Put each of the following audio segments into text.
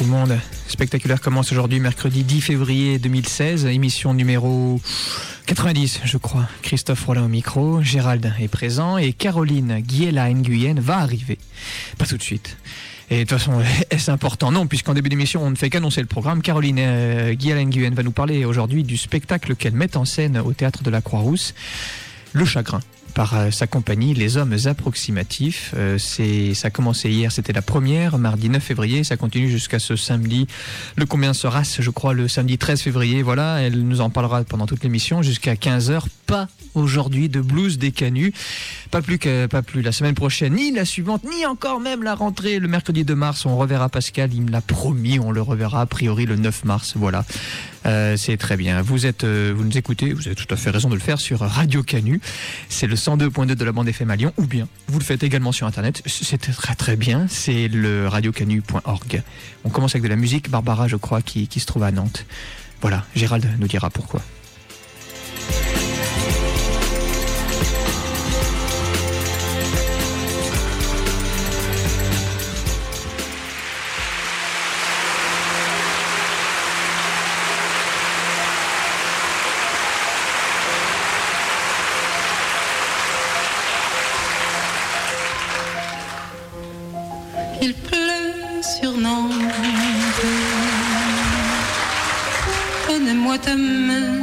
le monde. Spectaculaire commence aujourd'hui, mercredi 10 février 2016, émission numéro 90, je crois. Christophe Rollin au micro, Gérald est présent et Caroline Guiella-Nguyen va arriver. Pas tout de suite. Et de toute façon, est-ce important? Non, puisqu'en début d'émission, on ne fait qu'annoncer le programme. Caroline Guiella-Nguyen va nous parler aujourd'hui du spectacle qu'elle met en scène au Théâtre de la Croix-Rousse, Le Chagrin, par sa compagnie Les Hommes Approximatifs. Ça a commencé hier, c'était la première, mardi 9 février, ça continue jusqu'à ce samedi, le combien sera, je crois, le samedi 13 février, voilà, elle nous en parlera pendant toute l'émission, jusqu'à 15h, pas aujourd'hui de blues des Canuts, pas plus la semaine prochaine, ni la suivante, ni encore même la rentrée, le mercredi 2 mars, on reverra Pascal, il me l'a promis, on le reverra a priori le 9 mars, voilà. C'est très bien. Vous nous écoutez, vous avez tout à fait raison de le faire sur Radio Canut. C'est le 102.2 de la bande FM à Lyon, ou bien vous le faites également sur Internet. C'est très très bien. C'est le radiocanu.org. On commence avec de la musique. Barbara, je crois, qui se trouve à Nantes. Voilà, Gérald nous dira pourquoi. Il pleut sur Nantes. Donne-moi ta main.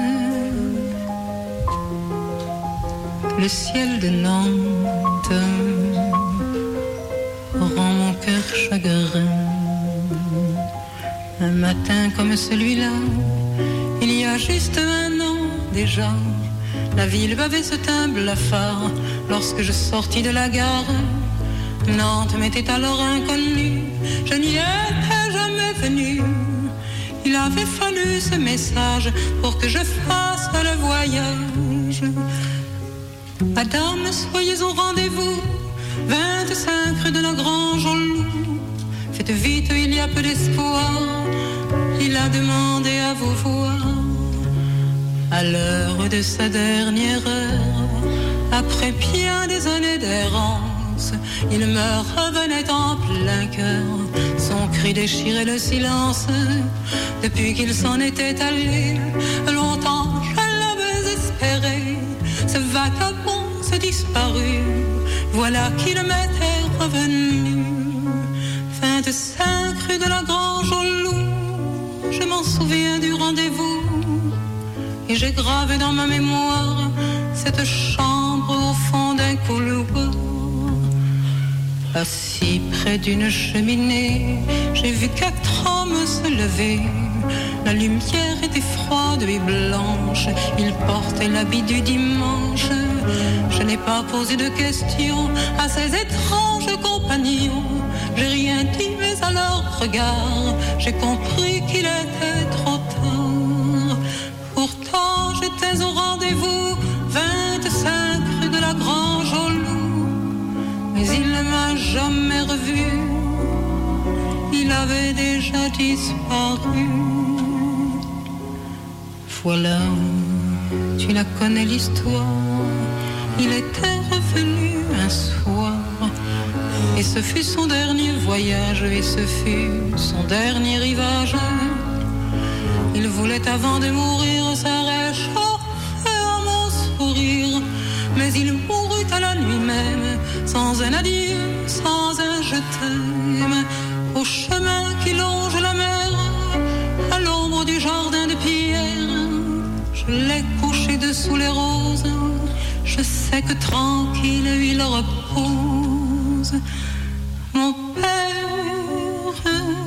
Le ciel de Nantes rend mon cœur chagrin. Un matin comme celui-là, il y a juste un an déjà, la ville bavait ce teint blafard lorsque je sortis de la gare. Nantes m'était alors inconnue, je n'y étais jamais venue. Il avait fallu ce message pour que je fasse le voyage. Madame, soyez au rendez-vous, 25 rue de la Grange au Loup. Faites vite, il y a peu d'espoir, il a demandé à vous voir. À l'heure de sa dernière heure, après bien des années d'errance, il me revenait en plein cœur. Son cri déchirait le silence. Depuis qu'il s'en était allé, longtemps je l'avais espéré. Ce vagabond se disparut, voilà qu'il m'était revenu. 25 rue de la Grange au Loup, je m'en souviens du rendez-vous. Et j'ai gravé dans ma mémoire cette chambre au fond d'un couloir. Assis près d'une cheminée, j'ai vu 4 hommes se lever. La lumière était froide et blanche, ils portaient l'habit du dimanche. Je n'ai pas posé de questions à ces étranges compagnons. J'ai rien dit, mais à leur regard, j'ai compris qu'il était trop tard. Pourtant j'étais au rendez-vous, 25 rue de la Grange au Loup. Mais il ne m'a jamais revu, il avait déjà disparu. Voilà, tu la connais l'histoire, il était revenu un soir. Et ce fut son dernier voyage, et ce fut son dernier rivage. Il voulait avant de mourir se réchauffer à mon sourire. Mais il mourut à la nuit même, sans un adieu, sans un je t'aime. Au chemin qui longe la mer, à l'ombre du jardin de pierre, je l'ai couché dessous les roses. Je sais que tranquille il repose. Mon père,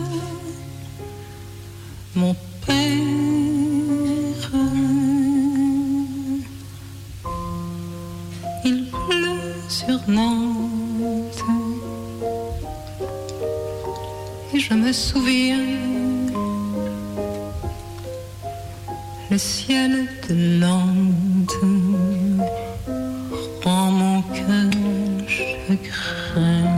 mon père, il pleut sur Nantes. Et je me souviens, le ciel de Nantes rend mon cœur chagrin.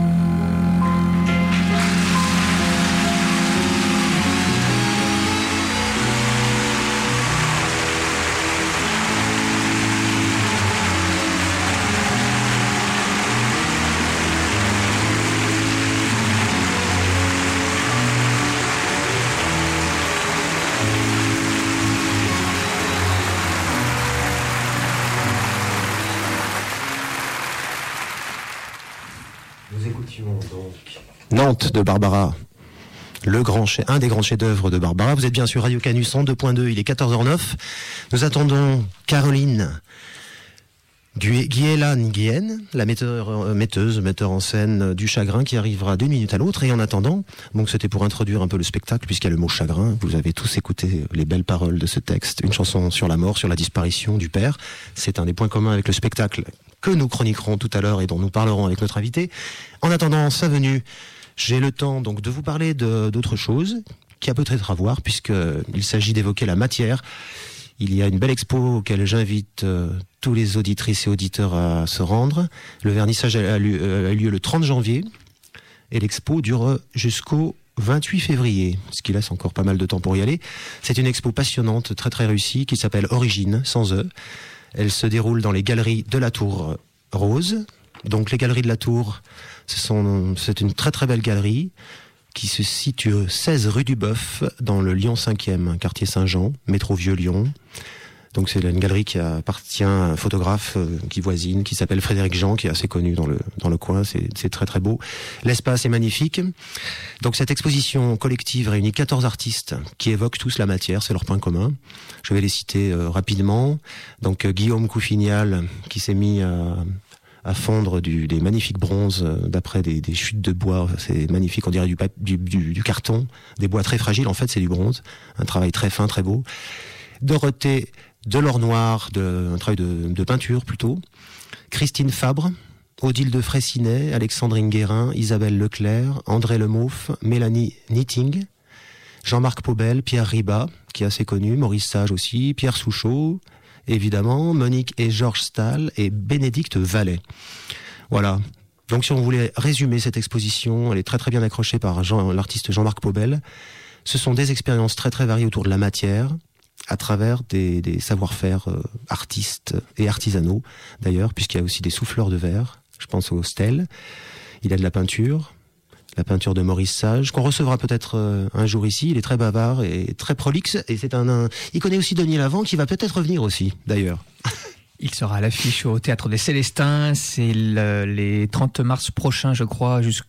donc Nantes de Barbara. Un des grands chefs-d'œuvre de Barbara. Vous êtes bien sur Radio Canus 102.2, il est 14h09. Nous attendons Caroline Guiélan-Nguyen, la metteur en scène du Chagrin, qui arrivera d'une minute à l'autre. Et en attendant, donc c'était pour introduire un peu le spectacle, puisqu'il y a le mot chagrin. Vous avez tous écouté les belles paroles de ce texte. Une chanson sur la mort, sur la disparition du père. C'est un des points communs avec le spectacle que nous chroniquerons tout à l'heure et dont nous parlerons avec notre invité. En attendant sa venue, j'ai le temps donc de vous parler d'autre chose qui a peut-être à voir, puisqu'il s'agit d'évoquer la matière. Il y a une belle expo auquel j'invite tous les auditrices et auditeurs à se rendre. Le vernissage a lieu le 30 janvier et l'expo dure jusqu'au 28 février, ce qui laisse encore pas mal de temps pour y aller. C'est une expo passionnante, très très réussie, qui s'appelle Origine, sans E. Elle se déroule dans les galeries de la Tour Rose. Donc les galeries de la Tour, c'est une très très belle galerie qui se situe 16 rue du Bœuf, dans le Lyon 5e, quartier Saint-Jean, métro Vieux-Lyon. Donc c'est une galerie qui appartient à un photographe qui voisine, qui s'appelle Frédéric Jean, qui est assez connu dans le coin. C'est très très beau. L'espace est magnifique. Donc cette exposition collective réunit 14 artistes qui évoquent tous la matière, c'est leur point commun. Je vais les citer rapidement. Donc Guillaume Coufignal, qui s'est mis à fondre des magnifiques bronzes d'après des chutes de bois. C'est magnifique, on dirait du carton, des bois très fragiles. En fait, c'est du bronze. Un travail très fin, très beau. Dorothée Delornoir, un travail de peinture plutôt. Christine Fabre, Odile de Fraissinet, Alexandrine Guérin, Isabelle Leclerc, André Lemauff, Mélanie Knitting, Jean-Marc Paubel, Pierre Riba, qui est assez connu, Maurice Sage aussi, Pierre Souchot, évidemment, Monique et Georges Stahl et Bénédicte Vallet. Voilà. Donc si on voulait résumer cette exposition, elle est très très bien accrochée par l'artiste Jean-Marc Paubel. Ce sont des expériences très très variées autour de la matière, à travers des savoir-faire artistes et artisanaux, d'ailleurs, puisqu'il y a aussi des souffleurs de verre, je pense au Stel. Il y a de la peinture de Maurice Sage, qu'on recevra peut-être un jour ici. Il est très bavard et très prolixe, et il connaît aussi Denis Lavant, qui va peut-être revenir aussi, d'ailleurs. Il sera à l'affiche au Théâtre des Célestins, c'est les 30 mars prochains, je crois, du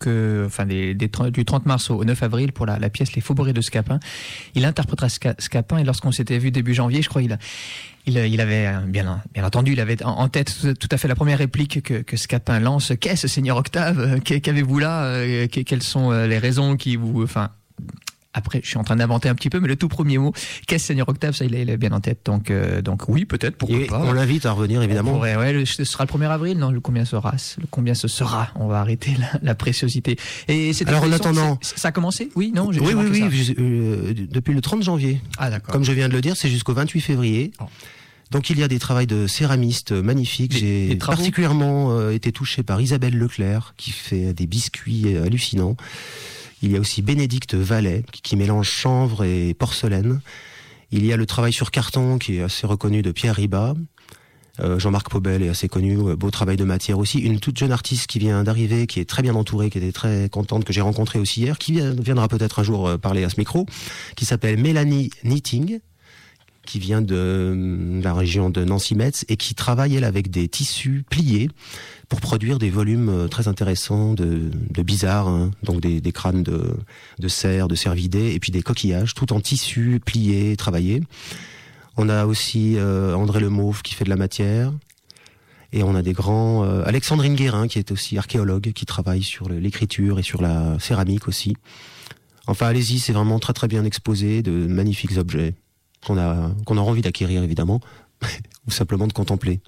30 mars au 9 avril pour la pièce Les Faubourgs de Scapin. Il interprétera Scapin, et lorsqu'on s'était vu début janvier, je crois, il avait, bien entendu, il avait en tête tout à fait la première réplique que Scapin lance. Qu'est-ce, Seigneur Octave? Qu'avez-vous là? Quelles sont les raisons qui vous... Après, je suis en train d'inventer un petit peu, mais le tout premier mot, qu'est-ce, Seigneur Octave, ça, il est bien en tête. Donc oui, peut-être, pourquoi pas. On l'invite à revenir, évidemment. Ce sera le 1er avril, non? Combien ce sera? On va arrêter la préciosité. Et alors, en attendant, ça a commencé? Oui, non? Oui, depuis le 30 janvier. Ah, d'accord. Comme je viens de le dire, c'est jusqu'au 28 février. Oh. Donc il y a des travaux de céramistes magnifiques. J'ai particulièrement été touché par Isabelle Leclerc, qui fait des biscuits hallucinants. Il y a aussi Bénédicte Vallet, qui mélange chanvre et porcelaine. Il y a le travail sur carton, qui est assez reconnu, de Pierre Riba. Jean-Marc Paubel est assez connu, beau travail de matière aussi. Une toute jeune artiste qui vient d'arriver, qui est très bien entourée, qui était très contente, que j'ai rencontrée aussi hier, qui viendra peut-être un jour parler à ce micro, qui s'appelle Mélanie Knitting, qui vient de la région de Nancy-Metz et qui travaille, elle, avec des tissus pliés pour produire des volumes très intéressants de bizarres, hein, donc des crânes de cerfs, de cervidés, et puis des coquillages, tout en tissu plié, travaillé. On a aussi André Lemauff qui fait de la matière, et on a des grands... Alexandrine Guérin, qui est aussi archéologue, qui travaille sur l'écriture et sur la céramique aussi. Enfin, allez-y, c'est vraiment très très bien exposé, de magnifiques objets qu'on aura envie d'acquérir, évidemment, ou simplement de contempler.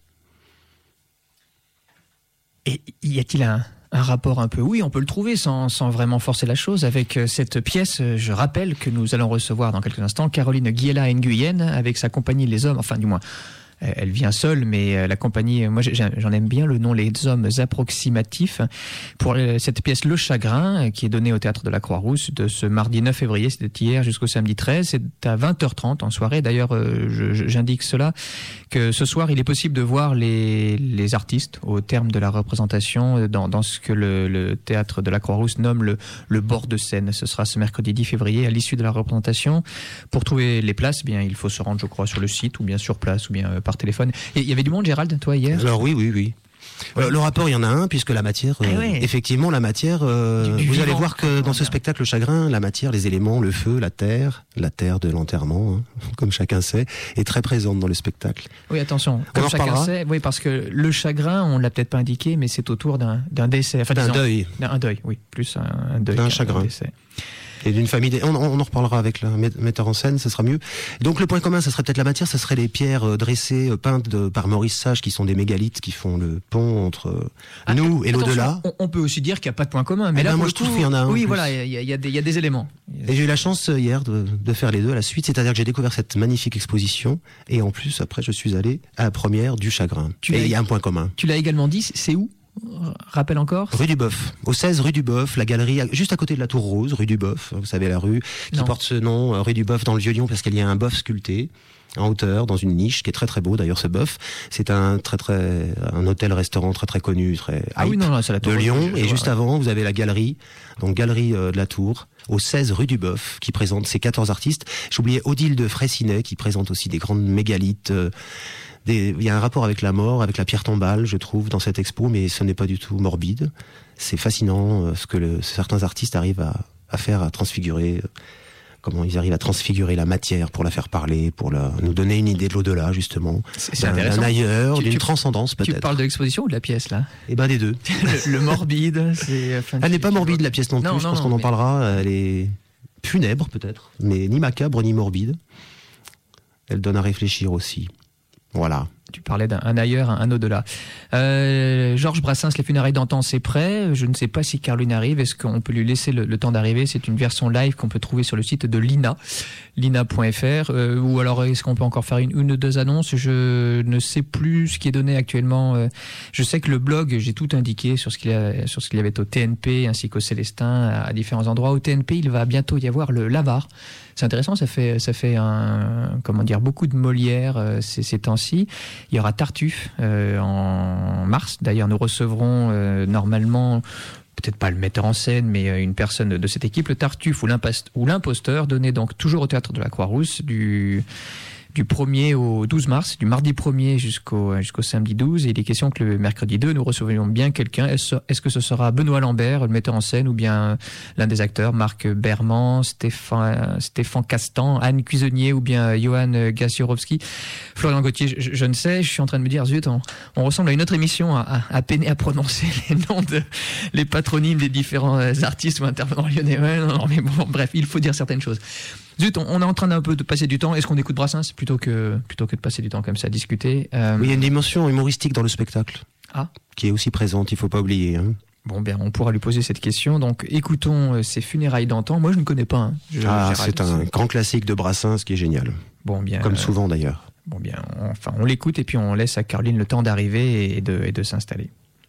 Et y a-t-il un rapport un peu... Oui, on peut le trouver sans vraiment forcer la chose avec cette pièce. Je rappelle que nous allons recevoir dans quelques instants Caroline Guiélan-Nguyen avec sa compagnie Les Hommes, enfin du moins... Elle vient seule, mais la compagnie, moi j'en aime bien le nom, Les Hommes Approximatifs, pour cette pièce Le Chagrin, qui est donnée au Théâtre de la Croix-Rousse de ce mardi 9 février, c'était hier, jusqu'au samedi 13, c'est à 20h30 en soirée. D'ailleurs, j'indique cela, que ce soir, il est possible de voir les artistes au terme de la représentation dans ce que le Théâtre de la Croix-Rousse nomme le bord de scène. Ce sera ce mercredi 10 février, à l'issue de la représentation. Pour trouver les places, eh bien, il faut se rendre, je crois, sur le site, ou bien sur place, ou bien par téléphone. Et il y avait du monde, Gérald, toi, hier? Alors oui. Le rapport, il y en a un, puisque la matière, effectivement, la matière, vous allez voir que dans ce spectacle, le chagrin, la matière, les éléments, le feu, la terre de l'enterrement, comme chacun sait, est très présente dans le spectacle. Oui, attention, comme chacun sait, oui, parce que le chagrin, on l'a peut-être pas indiqué, mais c'est autour d'un décès. Enfin, d'un deuil. Un deuil, oui, plus un deuil. D'un chagrin. Décès. Et d'une famille. On en reparlera avec le metteur en scène, ça sera mieux. Donc le point commun, ça serait peut-être la matière, ça serait les pierres dressées, peintes par Maurice Sage, qui sont des mégalithes qui font le pont entre nous et l'au-delà. On peut aussi dire qu'il n'y a pas de point commun, mais là, moi je trouve qu'il y en a un. Oui, plus. voilà, il y a des éléments. Et j'ai eu la chance hier de faire les deux à la suite, c'est-à-dire que j'ai découvert cette magnifique exposition, et en plus après je suis allé à la première du chagrin. Et il y a un point commun. Tu l'as également dit, c'est où ? Rappelle encore. Rue du Boeuf, au 16 rue du Boeuf, la galerie juste à côté de la Tour Rose, rue du Boeuf, vous savez la rue qui porte ce nom, rue du Boeuf dans le Vieux-Lyon, parce qu'il y a un bœuf sculpté en hauteur dans une niche qui est très très beau d'ailleurs ce bœuf. C'est un hôtel-restaurant très très connu, très hype de Lyon. Et juste avant, vous avez la galerie, donc galerie de la Tour, au 16 rue du Boeuf, qui présente ces 14 artistes. J'oubliais Odile de Fraissinet qui présente aussi des grandes mégalithes. Il y a un rapport avec la mort, avec la pierre tombale, je trouve, dans cette expo, mais ce n'est pas du tout morbide. C'est fascinant ce que certains artistes arrivent à faire, à transfigurer, comment ils arrivent à transfigurer la matière pour la faire parler, pour nous donner une idée de l'au-delà, justement. C'est intéressant. D'un ailleurs, d'une transcendance, peut-être. Tu parles de l'exposition ou de la pièce, là ? Eh ben, des deux. le morbide, c'est... Elle n'est pas morbide, la pièce non plus, je pense qu'on en parlera. Elle est funèbre, peut-être, mais ni macabre, ni morbide. Elle donne à réfléchir aussi. Voilà. Tu parlais d'un ailleurs, un au-delà. Georges Brassens, Les funérailles d'antan, c'est prêt. Je ne sais pas si Caroline arrive. Est-ce qu'on peut lui laisser le temps d'arriver ? C'est une version live qu'on peut trouver sur le site de l'INA, lina.fr. Ou alors, est-ce qu'on peut encore faire une ou deux annonces ? Je ne sais plus ce qui est donné actuellement. Je sais que le blog, j'ai tout indiqué sur ce qu'il y avait au TNP ainsi qu'au Célestin, à différents endroits. Au TNP, il va bientôt y avoir le Lavar. C'est intéressant, ça fait beaucoup de Molière ces temps-ci. Il y aura Tartuffe en mars. D'ailleurs, nous recevrons normalement, peut-être pas le metteur en scène, mais une personne de cette équipe, le Tartuffe ou l'imposteur, donné donc toujours au Théâtre de la Croix-Rousse du 1er au 12 mars, du mardi 1er jusqu'au samedi 12. Et il est question que le mercredi 2, nous recevrions bien quelqu'un. Est-ce que ce sera Benoît Lambert, le metteur en scène, ou bien l'un des acteurs, Marc Berman, Stéphane Castan, Anne Cuisinier, ou bien Johan Gassiorowski, Florian Gauthier, je ne sais. Je suis en train de me dire, zut, on ressemble à une autre émission à peiner à prononcer les noms les patronymes des différents artistes ou intervenants lyonnais. Ouais, non, mais bon, bref, il faut dire certaines choses. Zut, on est en train d'un peu de passer du temps. Est-ce qu'on écoute Brassens plutôt que de passer du temps comme ça à discuter Oui, il y a une dimension humoristique dans le spectacle qui est aussi présente, il ne faut pas oublier. Bon, bien, on pourra lui poser cette question. Donc, écoutons ces funérailles d'antan. Moi, je ne connais pas. C'est un grand classique de Brassens qui est génial. Bon, bien. Comme souvent d'ailleurs. Bon, bien, on l'écoute et puis on laisse à Caroline le temps d'arriver et de s'installer.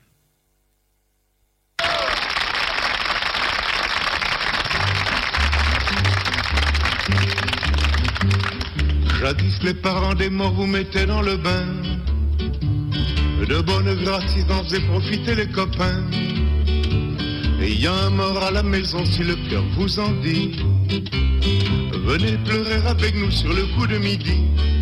Jadis les parents des morts vous mettaient dans le bain. De bonne grâce ils en faisaient profiter les copains. Et y a un mort à la maison si le cœur vous en dit. Venez pleurer avec nous sur le coup de midi.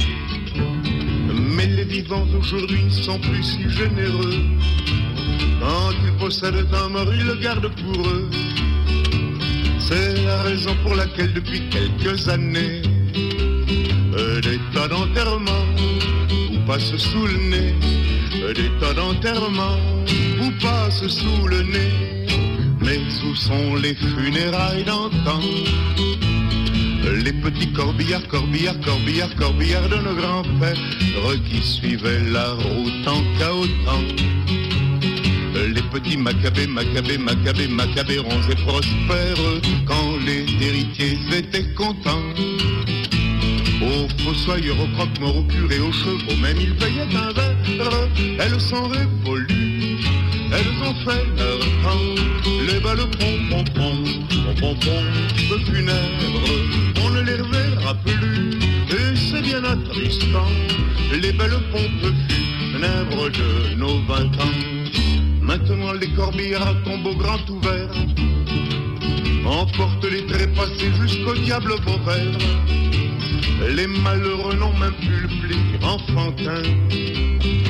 Mais les vivants aujourd'hui sont plus si généreux. Quand ils possèdent un mort, ils le gardent pour eux. C'est la raison pour laquelle depuis quelques années des tas d'enterrements vous passent sous le nez. Des tas d'enterrements vous passent sous le nez. Mais où sont les funérailles d'antan? Les petits corbillards, corbillards, corbillards, corbillards de nos grands-pères qui suivaient la route en cahotant. Les petits macabées, macabées, macabées, macabées, ronds et prospères quand les héritiers étaient contents. Aux fossoyeurs, aux croque-morts, aux curés, aux chevaux, même ils payaient un verre. Elles sont révolues, elles ont fait leur temps. Les balles pom-pom-pom, pom-pom-pom, peu funèbres, on ne les reverra plus. Et c'est bien attristant, les belles pompes funèbres de nos 20 ans. Maintenant les corbillards tombent au grand ouvert, emportent les trépassés jusqu'au diable Vauvert. Les malheureux n'ont même plus le pli enfantin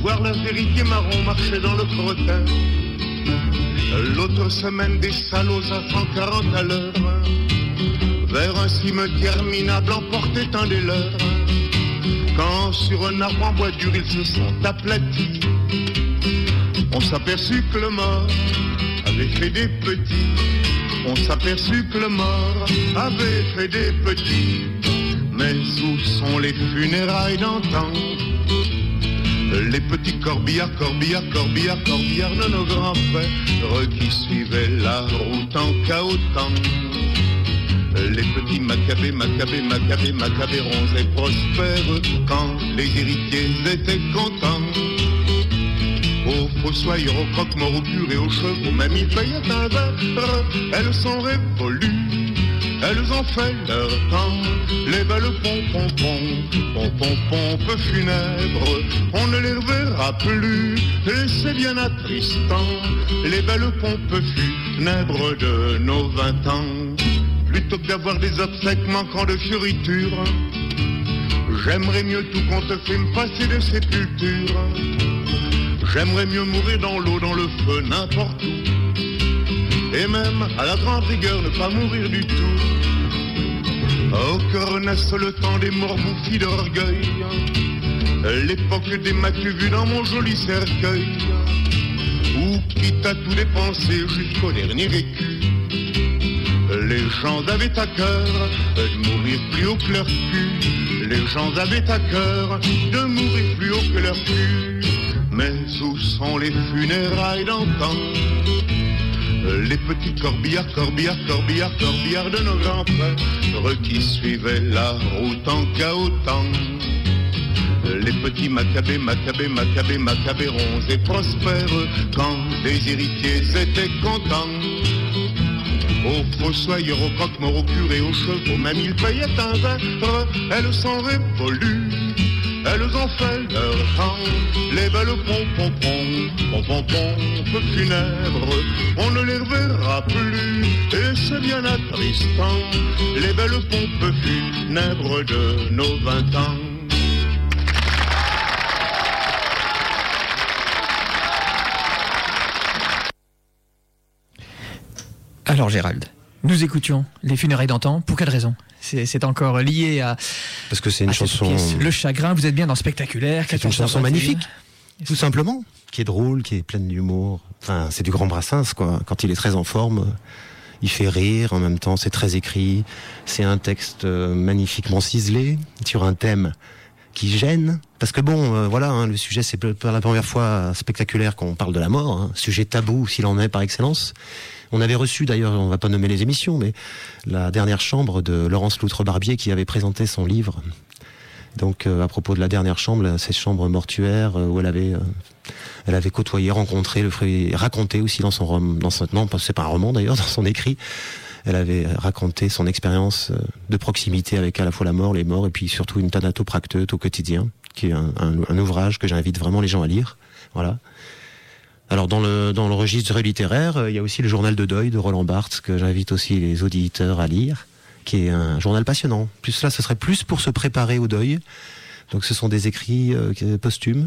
voir leurs héritiers marrons marcher dans le crottin. L'autre semaine, des salauds à 140 à l'heure vers un cimetière minable emportait un des leurs. Quand sur un arbre en bois dur ils se sont aplatis, on s'aperçut que le mort avait fait des petits. On s'aperçut que le mort avait fait des petits. Mais où sont les funérailles d'antan? Les petits corbillards, corbillards, corbillards, corbillards de nos grands-pères qui suivaient la route en cahotant. Les petits macabées, macabées, macabées, macabérons et prospères quand les héritiers étaient contents. Aux fossoyeurs, aux croque-morts, aux purs et aux chevaux, même ils payaient un verre. Elles sont révolues, elles ont fait leur temps. Les belles pompes funèbres, on ne les reverra plus, et c'est bien attristant. Les belles pompes funèbres de nos 20 ans. Plutôt que d'avoir des obsèques manquant de fioritures, j'aimerais mieux tout qu'on te filme passer de sépulture. J'aimerais mieux mourir dans l'eau, dans le feu, n'importe où. Et même, à la grande rigueur, ne pas mourir du tout. Au cœur naisse le temps des morts bouffis d'orgueil, l'époque des macus vus dans mon joli cercueil, où quitte à tout dépenser jusqu'au dernier écu, les gens avaient à cœur de mourir plus haut que leur cul. Les gens avaient à cœur de mourir plus haut que leur cul. Mais où sont les funérailles d'antan? Les petits corbillards, corbillards, corbillards, corbillards de nos grands-pères qui suivaient la route en cahotant. Les petits macabées, macabées, macabées, macabérons et prospères quand les héritiers étaient contents. Aux fossoyeurs, aux croque-morts, aux curés, aux chevaux, même ils payaient un verre. Elles sont révolues, elles ont fait leur temps. Les belles pompes funèbres, on ne les reverra plus, et c'est bien attristant. Les belles pompes funèbres de nos 20 ans. Alors Gérald, nous écoutions les funérailles d'antan. Pour quelle raison? C'est encore lié à... Parce que c'est une chanson... Pièce. Le chagrin, vous êtes bien dans Spectaculaire. C'est une chanson magnifique, tout simplement, qui est drôle, qui est pleine d'humour. Enfin, c'est du grand Brassens, quoi. Quand il est très en forme, il fait rire, en même temps c'est très écrit. C'est un texte magnifiquement ciselé, sur un thème qui gêne. Parce que bon, voilà, hein, le sujet, c'est pas la première fois Spectaculaire qu'on parle de la mort, hein, sujet tabou s'il en est par excellence. On avait reçu d'ailleurs, on va pas nommer les émissions, mais la dernière chambre de Laurence Loutre-Barbier qui avait présenté son livre. Donc à propos de la dernière chambre, cette chambre mortuaire où elle avait côtoyé, rencontré, raconté aussi dans son roman, non, c'est pas un roman d'ailleurs, dans son écrit. Elle avait raconté son expérience de proximité avec à la fois la mort, les morts, et puis surtout une thanatopracteute au quotidien, qui est un ouvrage que j'invite vraiment les gens à lire. Voilà. Alors dans le registre littéraire, il y a aussi le journal de deuil de Roland Barthes que j'invite aussi les auditeurs à lire, qui est un journal passionnant. Plus là, ce serait plus pour se préparer au deuil. Donc ce sont des écrits posthumes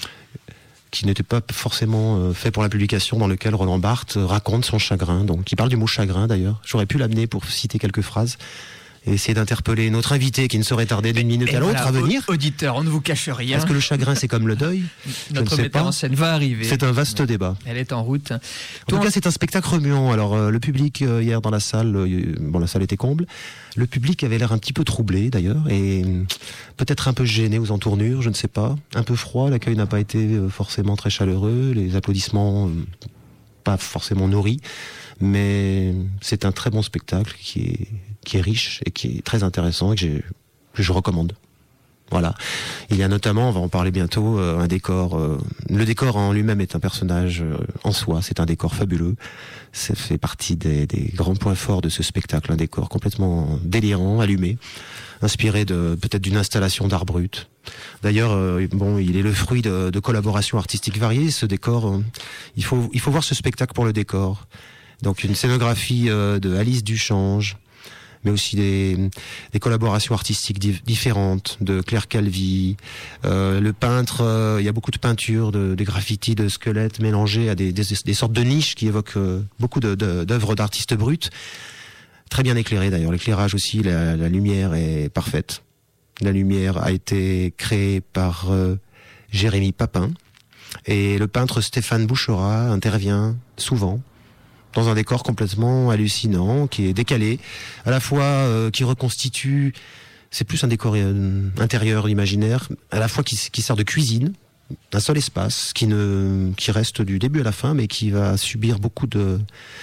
qui n'étaient pas forcément faits pour la publication, dans lequel Roland Barthes raconte son chagrin. Donc il parle du mot chagrin d'ailleurs. J'aurais pu l'amener pour citer quelques phrases. Et essayer d'interpeller notre invité qui ne saurait tarder d'une minute à l'autre à venir. Auditeur, on ne vous cache rien. Est-ce que le chagrin c'est comme le deuil? Notre metteur en scène va arriver. C'est un vaste débat. Elle est en route. En tout cas, c'est un spectacle remuant. Alors, le public hier dans la salle, la salle était comble. Le public avait l'air un petit peu troublé d'ailleurs, et peut-être un peu gêné aux entournures, je ne sais pas. Un peu froid, l'accueil n'a pas été forcément très chaleureux, les applaudissements pas forcément nourris, mais c'est un très bon spectacle qui est riche et qui est très intéressant et que je recommande. Voilà. Il y a notamment, on va en parler bientôt, un décor. Le décor en lui-même est un personnage en soi. C'est un décor fabuleux. Ça fait partie des grands points forts de ce spectacle. Un décor complètement délirant, allumé, inspiré peut-être d'une installation d'art brut. D'ailleurs, il est le fruit de collaborations artistiques variées. Ce décor, il faut voir ce spectacle pour le décor. Donc une scénographie de Alice Duchange, mais aussi des collaborations artistiques différentes de Claire Calvi. Le peintre, il y a beaucoup de peintures, des graffitis, de squelettes mélangés à des sortes de niches qui évoquent beaucoup d'œuvres d'artistes bruts. Très bien éclairé d'ailleurs. L'éclairage aussi, la lumière est parfaite. La lumière a été créée par Jérémy Papin. Et le peintre Stéphane Bouchera intervient souvent dans un décor complètement hallucinant, qui est décalé, à la fois qui reconstitue, c'est plus un décor intérieur, imaginaire, à la fois qui sert de cuisine, d'un seul espace, qui reste du début à la fin, mais qui va subir beaucoup de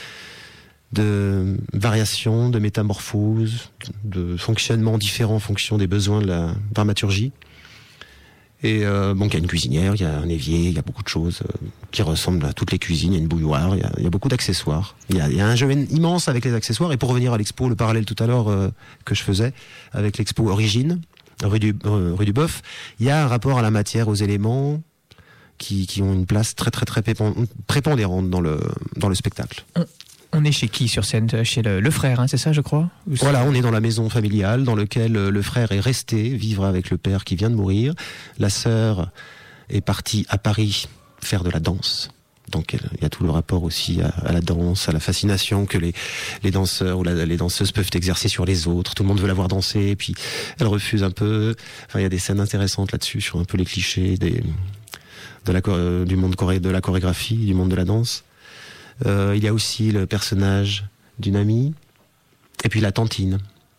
variations, de métamorphoses, de fonctionnements différents en fonction des besoins de la dramaturgie. Et il y a une cuisinière, il y a un évier, il y a beaucoup de choses qui ressemblent à toutes les cuisines. Il y a une bouilloire, il y a beaucoup d'accessoires. Il y a un jeu immense avec les accessoires. Et pour revenir à l'expo, le parallèle tout à l'heure que je faisais avec l'expo Origine, rue du Boeuf, il y a un rapport à la matière, aux éléments qui ont une place très très très prépondérante dans le spectacle. On est chez qui sur scène? Chez le frère, hein, c'est ça, je crois? Voilà, on est dans la maison familiale dans laquelle le frère est resté vivre avec le père qui vient de mourir. La sœur est partie à Paris faire de la danse. Donc il y a tout le rapport aussi à la danse, à la fascination que les danseurs ou les danseuses peuvent exercer sur les autres. Tout le monde veut la voir danser, et puis elle refuse un peu. Enfin, il y a des scènes intéressantes là-dessus sur un peu les clichés du monde de la chorégraphie, du monde de la danse. Il y a aussi le personnage d'une amie, et puis la tantine.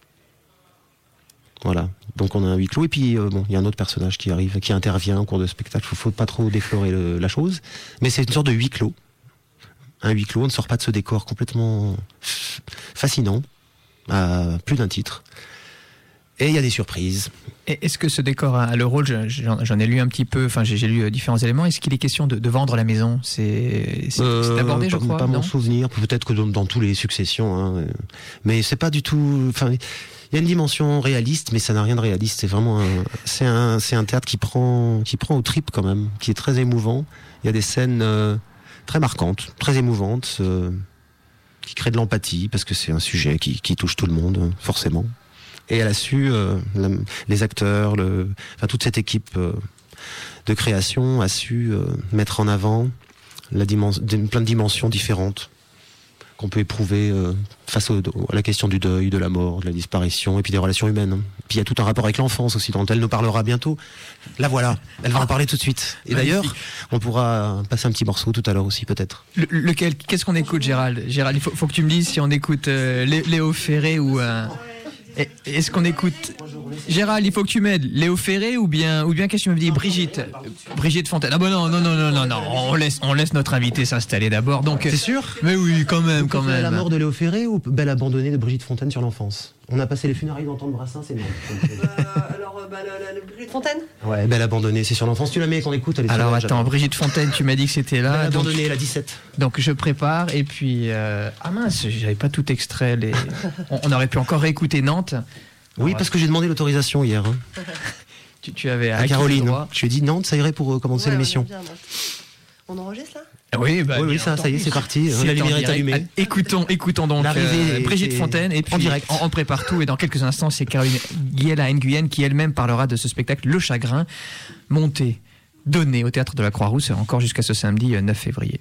Voilà. Donc on a un huis clos, et puis il y a un autre personnage qui arrive, qui intervient au cours de spectacle. Faut pas trop déflorer la chose, mais c'est une sorte de huis clos. Un huis clos, on ne sort pas de ce décor complètement fascinant, à plus d'un titre. Et il y a des surprises. Et est-ce que ce décor a le rôle, j'en ai lu un petit peu, enfin j'ai lu différents éléments, est-ce qu'il est question de vendre la maison? C'est abordé, je crois? Pas mon souvenir, peut-être que dans tous les successions, hein, mais c'est pas du tout... Enfin, il y a une dimension réaliste, mais ça n'a rien de réaliste. C'est vraiment c'est un théâtre qui prend aux tripes quand même, qui est très émouvant. Il y a des scènes très marquantes, très émouvantes, qui créent de l'empathie, parce que c'est un sujet qui touche tout le monde, forcément. Et elle a su, les acteurs, toute cette équipe de création a su mettre en avant plein de dimensions différentes qu'on peut éprouver face à la question du deuil, de la mort, de la disparition, et puis des relations humaines. Puis il y a tout un rapport avec l'enfance aussi, dont elle nous parlera bientôt. La voilà, elle va en parler tout de suite. Et d'ailleurs, on pourra passer un petit morceau tout à l'heure aussi, peut-être. Lequel? Qu'est-ce qu'on écoute, Gérald? Gérald, il faut que tu me dises si on écoute Léo Ferré ou... Est-ce qu'on écoute Gérald, il faut que tu m'aides. Léo Ferré ou bien qu'est-ce que tu me dis? Brigitte Fontaine. Ah bah non, on laisse notre invité s'installer d'abord. Donc c'est sûr? Mais oui, quand même. La mort de Léo Ferré ou Belle abandonnée de Brigitte Fontaine sur l'enfance? On a passé les funérailles d'Antoine Brassens, c'est non. Brigitte Fontaine? Ouais, Belle abandonnée, c'est sur l'enfance. Tu la mets qu'on écoute. Alors attends, Brigitte Fontaine, tu m'as dit que c'était là. Belle abandonnée, la 17. Donc je prépare et puis ah mince, j'avais pas tout extrait. On aurait pu encore réécouter Nantes. Oui, parce que j'ai demandé l'autorisation hier. Hein. tu avais à Caroline. Je lui ai dit Nantes, ça irait pour commencer l'émission. On enregistre là? Oui, ça y est, c'est parti. La lumière est allumée. Écoutons donc Brigitte Fontaine, et puis on prépare tout, et dans quelques instants c'est Caroline Giela Nguyen qui elle-même parlera de ce spectacle Le Chagrin, monté, donné au Théâtre de la Croix-Rousse encore jusqu'à ce samedi 9 février.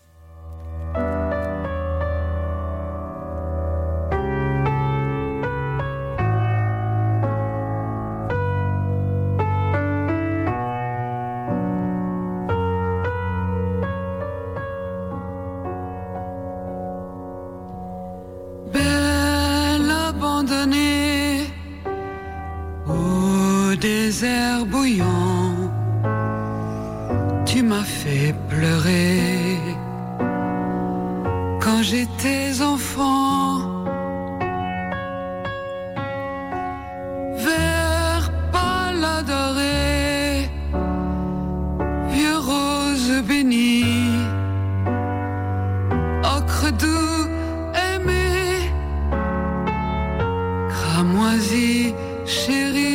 Désert bouillant, tu m'as fait pleurer quand j'étais enfant. Vert pâle adoré, vieux rose béni, ocre doux aimé, cramoisi chéri.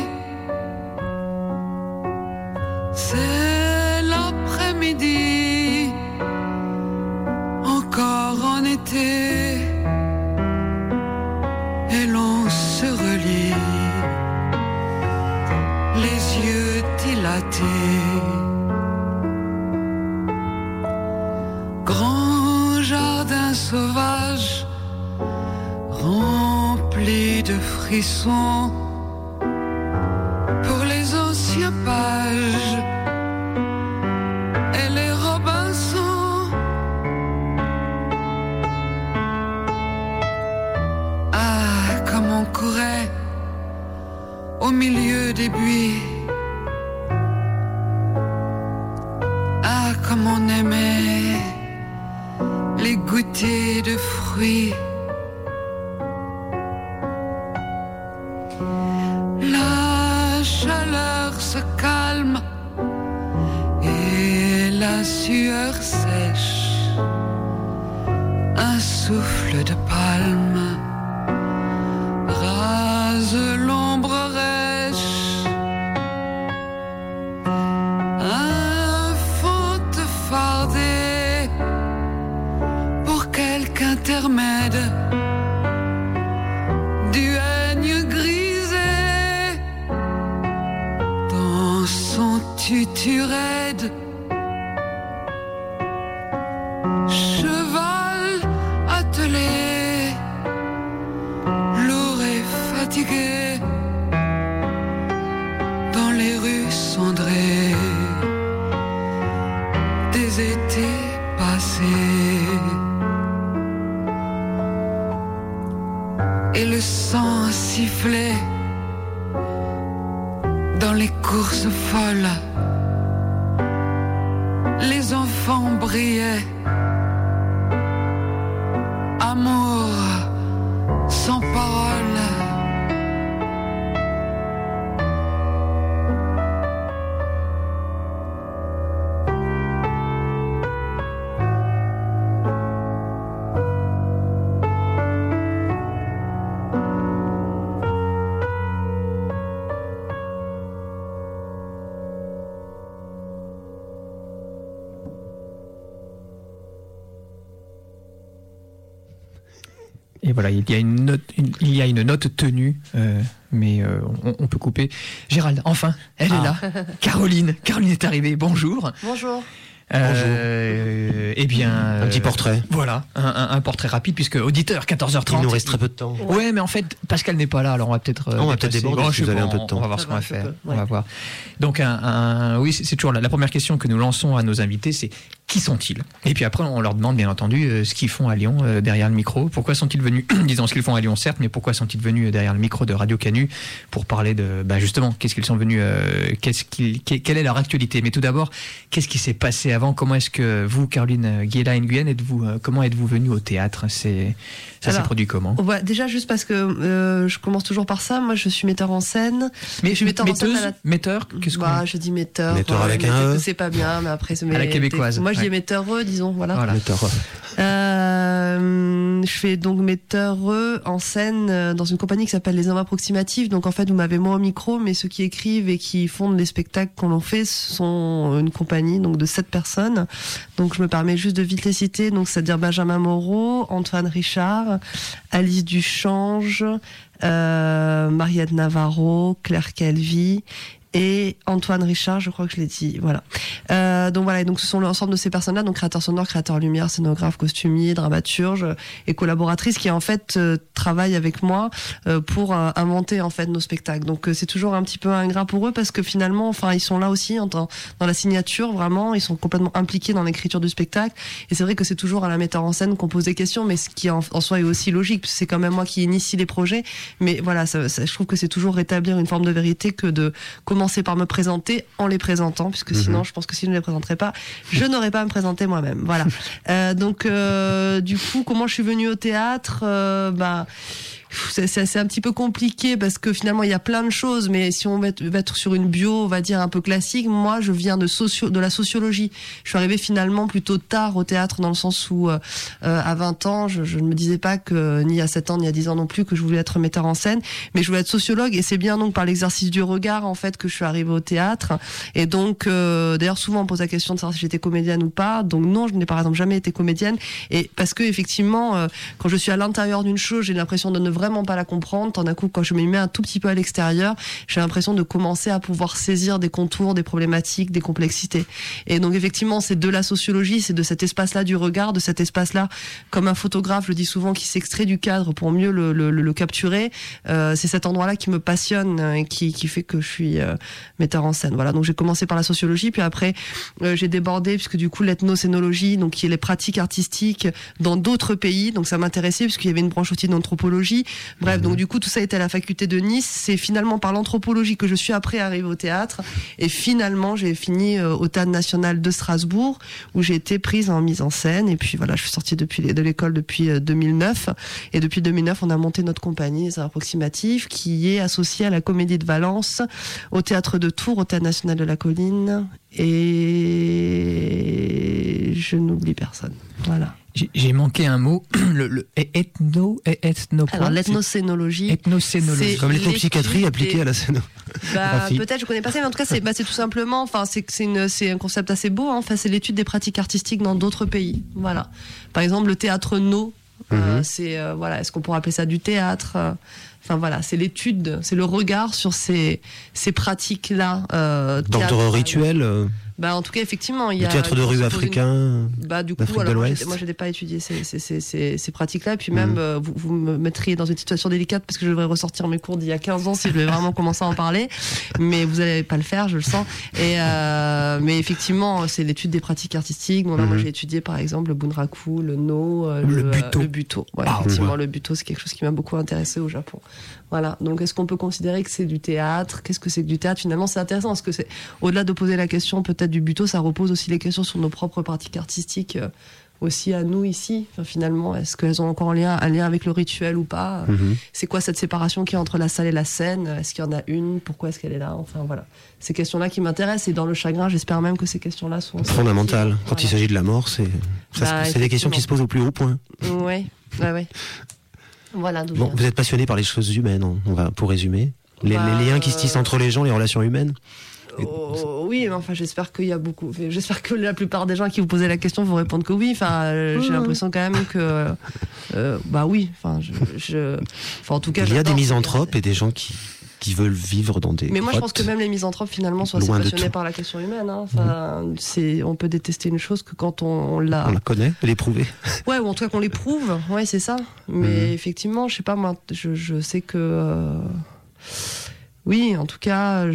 C'est l'après-midi, encore en été, et l'on Grand jardin sauvage, rempli de frissons, pour les anciens pages et les Robinson. Ah, comme on courait au milieu des buis. Ah, comme on aimait les goûters de fruits. La chaleur se calme et la sueur sèche. Un souffle de palme rase l'ombre rêche. Un fente fardé pour quelque intermède du règne grisé dans son tutu raide. Cheval attelé, lourd et fatigué, dans les rues cendrées des étés passés. Et le sang sifflait dans les courses folles. Les enfants brillaient. Amour sans parole. Et voilà, il y a une note tenue, mais on peut couper. Gérald, enfin, elle est là. Caroline est arrivée. Bonjour. Bonjour. Eh bien, un petit portrait. Voilà, un portrait rapide puisque auditeur 14h30. Il nous reste très peu de temps. Ouais, mais en fait Pascal n'est pas là, alors on va peut-être. On va peut-être déborder si vous avez un peu de temps. On va voir ce qu'on va faire. Ouais. On va voir. Donc oui, c'est toujours la première question que nous lançons à nos invités, c'est qui sont-ils? Et puis après, on leur demande bien entendu ce qu'ils font à Lyon derrière le micro. Pourquoi sont-ils venus? Disons ce qu'ils font à Lyon, certes, mais pourquoi sont-ils venus derrière le micro de Radio Canu pour parler de, justement, qu'est-ce qu'ils sont venus, quelle est leur actualité? Mais tout d'abord, qu'est-ce qui s'est passé avant? Comment est-ce que vous, Caroline Guiela-Nguyen, comment êtes-vous venue au théâtre? Ça s'est produit comment? Déjà, juste parce que je commence toujours par ça. Moi, je suis metteur en scène. Mais je suis metteur en scène. Metteur, qu'est-ce que je dis metteur. Metteur avec un E. C'est pas bien, mais après c'est à la québécoise. Moi, je dis metteur disons, voilà. Metteur. Je fais donc metteur en scène dans une compagnie qui s'appelle Les Hommes Approximatifs. Donc en fait, vous m'avez moi au micro, mais ceux qui écrivent et qui font les spectacles qu'on en fait sont une compagnie donc de 7 personnes. Donc je me permets juste de vite les citer. Donc c'est-à-dire Benjamin Moreau, Antoine Richard, Alice Duchange, Mariette Navarro, Claire Calvi et Antoine Richard, je crois que je l'ai dit, voilà. Donc voilà, et donc ce sont l'ensemble de ces personnes-là, donc créateurs sonores, créateurs lumière, scénographes, costumiers, dramaturges et collaboratrices qui en fait travaillent avec moi pour inventer en fait nos spectacles. Donc c'est toujours un petit peu ingrat pour eux parce que finalement, enfin ils sont là aussi dans la signature, vraiment, ils sont complètement impliqués dans l'écriture du spectacle. Et c'est vrai que c'est toujours à la metteur en scène qu'on pose des questions, mais ce qui en soi est aussi logique, parce que c'est quand même moi qui initie les projets. Mais voilà, je trouve que c'est toujours rétablir une forme de vérité que de commencer par me présenter en les présentant, puisque sinon je pense que si je ne les présenterais pas, je n'aurais pas à me présenter moi-même. Voilà. Donc du coup, comment je suis venue au théâtre? C'est un petit peu compliqué parce que finalement il y a plein de choses, mais si on va être sur une bio, on va dire un peu classique, moi je viens de la sociologie. Je suis arrivée finalement plutôt tard au théâtre dans le sens où à 20 ans, je ne me disais pas que, ni à 7 ans, ni à 10 ans non plus, que je voulais être metteur en scène, mais je voulais être sociologue, et c'est bien donc par l'exercice du regard en fait que je suis arrivée au théâtre. Et donc d'ailleurs souvent on me pose la question de savoir si j'étais comédienne ou pas. Donc non, je n'ai par exemple jamais été comédienne, et parce que effectivement quand je suis à l'intérieur d'une chose, j'ai l'impression de ne vraiment vraiment pas la comprendre. Tant d'un coup, quand je m'y mets un tout petit peu à l'extérieur, j'ai l'impression de commencer à pouvoir saisir des contours, des problématiques, des complexités. Et donc effectivement, c'est de la sociologie, c'est de cet espace-là du regard, de cet espace-là, comme un photographe le dit souvent, qui s'extrait du cadre pour mieux le capturer. C'est cet endroit-là qui me passionne et qui fait que je suis metteur en scène. Voilà. Donc j'ai commencé par la sociologie, puis après j'ai débordé puisque du coup l'ethnocénologie, donc qui est les pratiques artistiques dans d'autres pays. Donc ça m'intéressait puisqu'il y avait une branche aussi d'anthropologie. Bref, donc du coup tout ça était à la faculté de Nice. C'est finalement par l'anthropologie que je suis après arrivée au théâtre. Et finalement j'ai fini au Théâtre National de Strasbourg où j'ai été prise en mise en scène. Et puis voilà, je suis sortie de l'école depuis 2009. Et depuis 2009, on a monté notre compagnie, Les Approximatifs, qui est associée à la Comédie de Valence, au Théâtre de Tours, au Théâtre National de la Colline. Et je n'oublie personne. Voilà. J'ai manqué un mot, le ethno quoi. Alors l'ethnocénologie. Ethnocénologie. Comme l'ethnopsychiatrie appliquée à la scène. Peut-être, je connais pas ça, mais en tout cas, c'est tout simplement, enfin, c'est un concept assez beau, hein. Enfin, c'est l'étude des pratiques artistiques dans d'autres pays. Voilà. Par exemple, le théâtre no, c'est, voilà, est-ce qu'on pourrait appeler ça du théâtre? Enfin voilà, c'est l'étude, c'est le regard sur ces pratiques-là. D'ordre rituel. Bah en tout cas effectivement il y a le théâtre de rue africain. Du coup alors, moi je n'ai pas étudié ces pratiques-là, puis même vous me mettriez dans une situation délicate parce que je devrais ressortir mes cours d'il y a 15 ans si je devais vraiment commencer à en parler, mais vous n'allez pas le faire, je le sens. Et mais effectivement c'est l'étude des pratiques artistiques. Bon, là, moi j'ai étudié par exemple le bunraku, le no, le buto. Ouais, effectivement le buto c'est quelque chose qui m'a beaucoup intéressé au Japon. Voilà, donc est-ce qu'on peut considérer que c'est du théâtre? Qu'est-ce que c'est que du théâtre? Finalement, c'est intéressant parce que c'est au-delà de poser la question peut-être du buto, ça repose aussi les questions sur nos propres pratiques artistiques aussi à nous ici. Enfin, finalement, est-ce qu'elles ont encore un lien avec le rituel ou pas? C'est quoi cette séparation qui est entre la salle et la scène? Est-ce qu'il y en a une? Pourquoi est-ce qu'elle est là? Enfin voilà, ces questions-là qui m'intéressent, et dans le chagrin, j'espère même que ces questions-là sont fondamentales. Quand il s'agit de la mort, c'est des questions qui se posent au plus haut point. Ouais. Voilà, bon, vous êtes passionné par les choses humaines, pour résumer. Les liens qui se tissent entre les gens, les relations humaines. Oui, mais enfin, j'espère que la plupart des gens à qui vous posez la question vous répondent que oui. Enfin, j'ai l'impression quand même que, oui. Enfin, en tout cas, il y a des misanthropes et des gens qui veulent vivre dans des. Mais moi, je pense que même les misanthropes finalement sont assez passionnés par la question humaine. Hein. Enfin, on peut détester une chose que quand on la connaît, l'éprouver. Ouais, ou en tout cas qu'on l'éprouve. Ouais, c'est ça. Mais effectivement, je sais pas, moi, je sais que. Oui, en tout cas,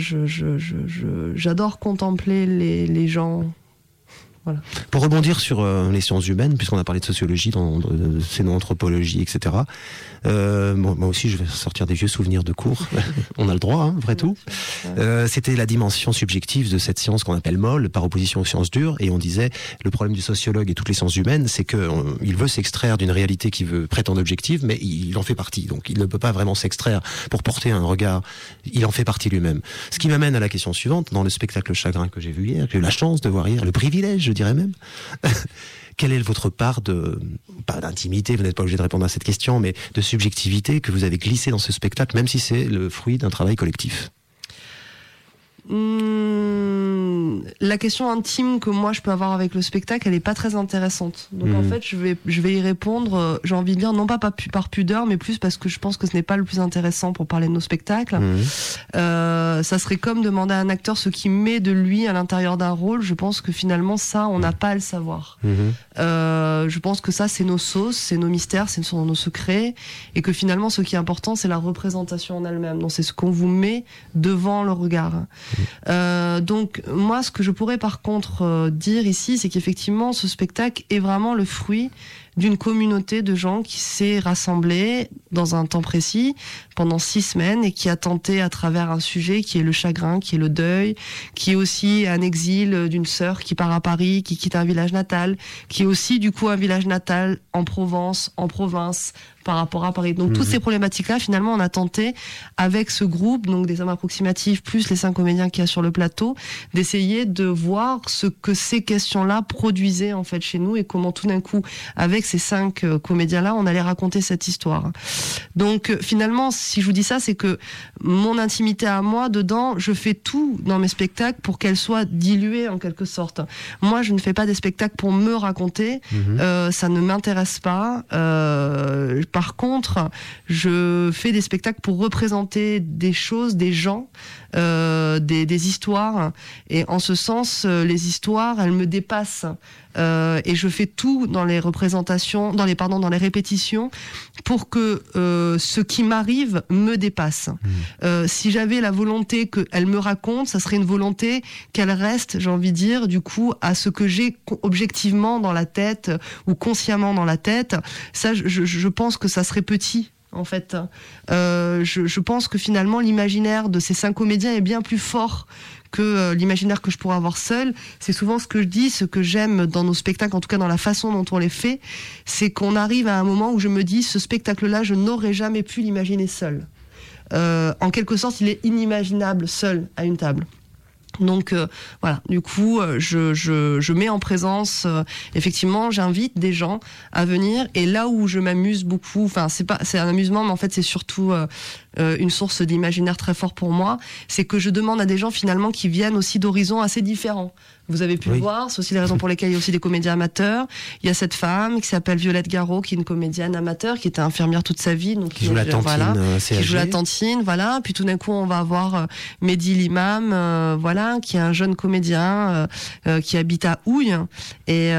j'adore contempler les gens. Voilà. Pour rebondir sur les sciences humaines, puisqu'on a parlé de sociologie, de xéno-anthropologie, etc. Moi aussi, je vais sortir des vieux souvenirs de cours. On a le droit, après tout. C'était la dimension subjective de cette science qu'on appelle molle, par opposition aux sciences dures. Et on disait, le problème du sociologue et toutes les sciences humaines, c'est qu'il veut s'extraire d'une réalité qui veut prétendre objective, mais il en fait partie. Donc, il ne peut pas vraiment s'extraire pour porter un regard. Il en fait partie lui-même. Ce qui m'amène à la question suivante. Dans le spectacle Chagrin que j'ai vu hier, j'ai eu la chance de voir hier, le privilège, je dirais même. Quelle est votre part pas d'intimité, vous n'êtes pas obligé de répondre à cette question, mais de subjectivité que vous avez glissé dans ce spectacle, même si c'est le fruit d'un travail collectif? La question intime que moi je peux avoir avec le spectacle, elle est pas très intéressante. Donc en fait, je vais y répondre, j'ai envie de dire, non pas par pudeur, mais plus parce que je pense que ce n'est pas le plus intéressant pour parler de nos spectacles. Ça serait comme demander à un acteur ce qu'il met de lui à l'intérieur d'un rôle. Je pense que finalement ça, on n'a pas à le savoir. Je pense que ça, c'est nos sauces, c'est nos mystères, c'est nos secrets, et que finalement ce qui est important, c'est la représentation en elle-même. Donc c'est ce qu'on vous met devant le regard. Donc moi, ce que je pourrais par contre dire ici, c'est qu'effectivement ce spectacle est vraiment le fruit d'une communauté de gens qui s'est rassemblée dans un temps précis pendant 6 semaines et qui a tenté à travers un sujet qui est le chagrin, qui est le deuil, qui est aussi un exil d'une sœur qui part à Paris, qui quitte un village natal, qui est aussi du coup un village natal en Provence, en province, par rapport à Paris. Donc toutes ces problématiques-là, finalement, on a tenté avec ce groupe, donc des hommes approximatifs, plus les 5 comédiens qu'il y a sur le plateau, d'essayer de voir ce que ces questions-là produisaient en fait chez nous et comment tout d'un coup, avec ces 5 comédiens-là, on allait raconter cette histoire. Donc finalement, si je vous dis ça, c'est que mon intimité à moi, dedans, je fais tout dans mes spectacles pour qu'elle soit diluée en quelque sorte. Moi, je ne fais pas des spectacles pour me raconter, ça ne m'intéresse pas. Par contre, je fais des spectacles pour représenter des choses, des gens, des histoires, et en ce sens, les histoires, elles me dépassent. Et je fais tout dans les représentations, dans les répétitions, pour que ce qui m'arrive me dépasse. Si j'avais la volonté qu'elle me raconte, ça serait une volonté qu'elle reste, j'ai envie de dire, du coup, à ce que j'ai objectivement dans la tête ou consciemment dans la tête. Ça, je pense que ça serait petit. En fait, je pense que finalement l'imaginaire de ces 5 comédiens est bien plus fort que l'imaginaire que je pourrais avoir seul. C'est souvent ce que je dis, ce que j'aime dans nos spectacles, en tout cas dans la façon dont on les fait, c'est qu'on arrive à un moment où je me dis, ce spectacle-là, je n'aurais jamais pu l'imaginer seul. En quelque sorte, il est inimaginable seul à une table. Donc voilà, du coup, je mets en présence, effectivement, j'invite des gens à venir, et là où je m'amuse beaucoup, enfin c'est un amusement, mais en fait c'est surtout une source d'imaginaire très fort pour moi, c'est que je demande à des gens finalement qui viennent aussi d'horizons assez différents. Vous avez pu le voir, c'est aussi les raisons pour lesquelles il y a aussi des comédiens amateurs. Il y a cette femme qui s'appelle Violette Garot, qui est une comédienne amateur, qui était infirmière toute sa vie, donc qui joue la tantine, qui joue la tantine, voilà. Puis tout d'un coup, on va avoir Mehdi Limam, voilà, qui est un jeune comédien qui habite à Houille, et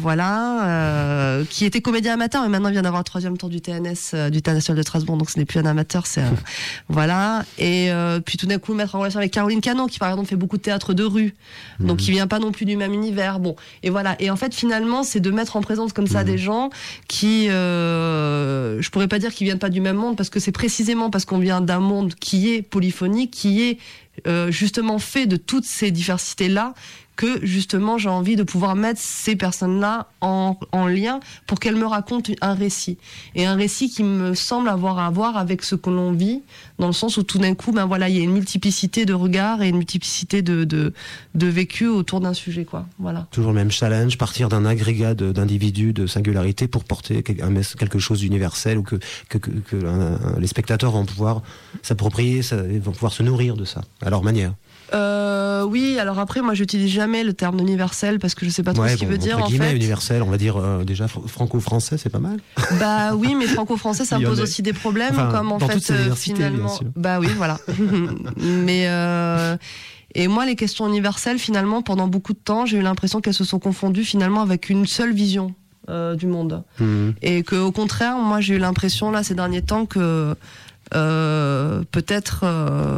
qui était comédien amateur, et maintenant il vient d'avoir le 3e tour du TNS, du Théâtre National de Strasbourg, donc ce n'est plus un amateur, c'est un voilà. Et puis tout d'un coup, mettre en relation avec Caroline Cano, qui par exemple fait beaucoup de théâtre de rue, donc qui vient pas non plus du même univers. Bon, et voilà. Et en fait, finalement, c'est de mettre en présence comme ça des gens qui, je pourrais pas dire qu'ils viennent pas du même monde, parce que c'est précisément parce qu'on vient d'un monde qui est polyphonique, qui est justement fait de toutes ces diversités-là, que justement j'ai envie de pouvoir mettre ces personnes-là en lien pour qu'elles me racontent un récit. Et un récit qui me semble avoir à voir avec ce que l'on vit, dans le sens où tout d'un coup, ben voilà, il y a une multiplicité de regards et une multiplicité de vécus autour d'un sujet, quoi. Voilà. Toujours le même challenge, partir d'un agrégat d'individus, de singularités, pour porter quelque chose d'universel, ou que les spectateurs vont pouvoir s'approprier, vont pouvoir se nourrir de ça, à leur manière. Oui, alors après, moi, j'utilise jamais le terme universel, parce que je sais pas trop ce qu'il veut dire, en fait. Universel, on va dire déjà franco-français, c'est pas mal. Bah oui, mais franco-français, ça me pose aussi des problèmes, comme en fait, finalement. Bah oui, voilà. Mais et moi, les questions universelles, finalement, pendant beaucoup de temps, j'ai eu l'impression qu'elles se sont confondues finalement avec une seule vision du monde, et que au contraire, moi, j'ai eu l'impression là ces derniers temps que peut-être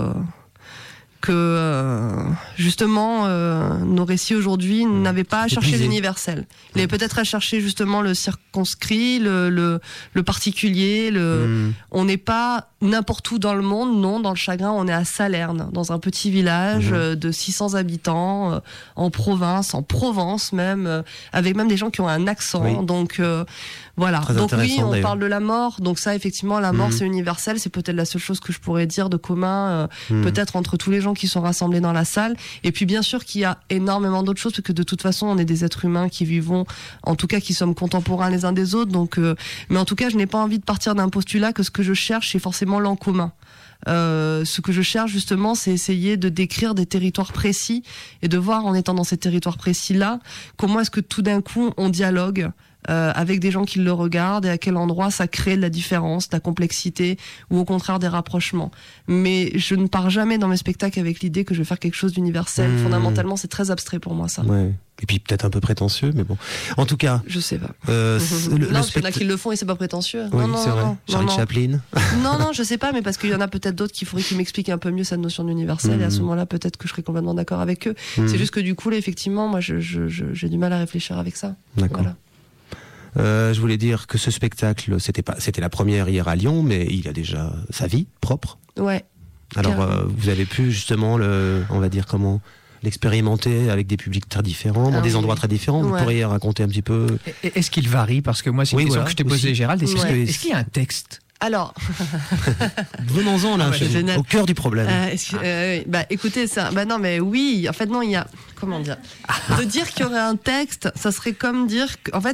que justement nos récits aujourd'hui n'avaient pas à chercher l'universel. Ils avaient peut-être à chercher justement le circonscrit, le particulier. On n'est pas n'importe où dans le monde, non. Dans le Chagrin, on est à Salerne, dans un petit village de 600 habitants, en province, en Provence même, avec même des gens qui ont un accent. Oui. Donc voilà. Très donc oui, on d'ailleurs. parle de la mort. Donc ça, effectivement, la mort, c'est universel. C'est peut-être la seule chose que je pourrais dire de commun, peut-être entre tous les gens qui sont rassemblés dans la salle. Et puis bien sûr qu'il y a énormément d'autres choses, parce que de toute façon, on est des êtres humains qui vivons, en tout cas qui sommes contemporains les uns des autres. Donc, mais en tout cas, je n'ai pas envie de partir d'un postulat que ce que je cherche, c'est forcément l'en commun. Ce que je cherche justement, c'est essayer de décrire des territoires précis et de voir, en étant dans ces territoires précis-là, comment est-ce que tout d'un coup on dialogue avec des gens qui le regardent, et à quel endroit ça crée de la différence, de la complexité, ou au contraire des rapprochements. Mais je ne pars jamais dans mes spectacles avec l'idée que je vais faire quelque chose d'universel. Fondamentalement, c'est très abstrait pour moi, ça. Ouais. Et puis peut-être un peu prétentieux, mais bon. En tout cas, je sais pas. Non, parce qu'il y en a qui le font et c'est pas prétentieux. Oui, non, c'est vrai. Charlie Chaplin. Non, je sais pas, mais parce qu'il y en a peut-être d'autres qui faudrait qu'ils m'expliquent un peu mieux cette notion d'universel, et à ce moment-là, peut-être que je serais complètement d'accord avec eux. C'est juste que du coup, là, effectivement, moi, j'ai du mal à réfléchir avec ça. D'accord. Voilà. Je voulais dire que ce spectacle, c'était la première hier à Lyon, mais il a déjà sa vie propre. Ouais. Alors, vous avez pu justement on va dire comment l'expérimenter avec des publics très différents, dans des endroits très différents. Vous pourriez raconter un petit peu. Est-ce qu'il varie? Parce que moi, c'est une question que je t'ai posée, Gérald. Est-ce qu'il y a un texte? Alors, venons-en là, au cœur du problème. Écoutez, ça, non, mais oui, en fait, non, il y a, comment dire, de dire qu'il y aurait un texte, ça serait comme dire, en fait,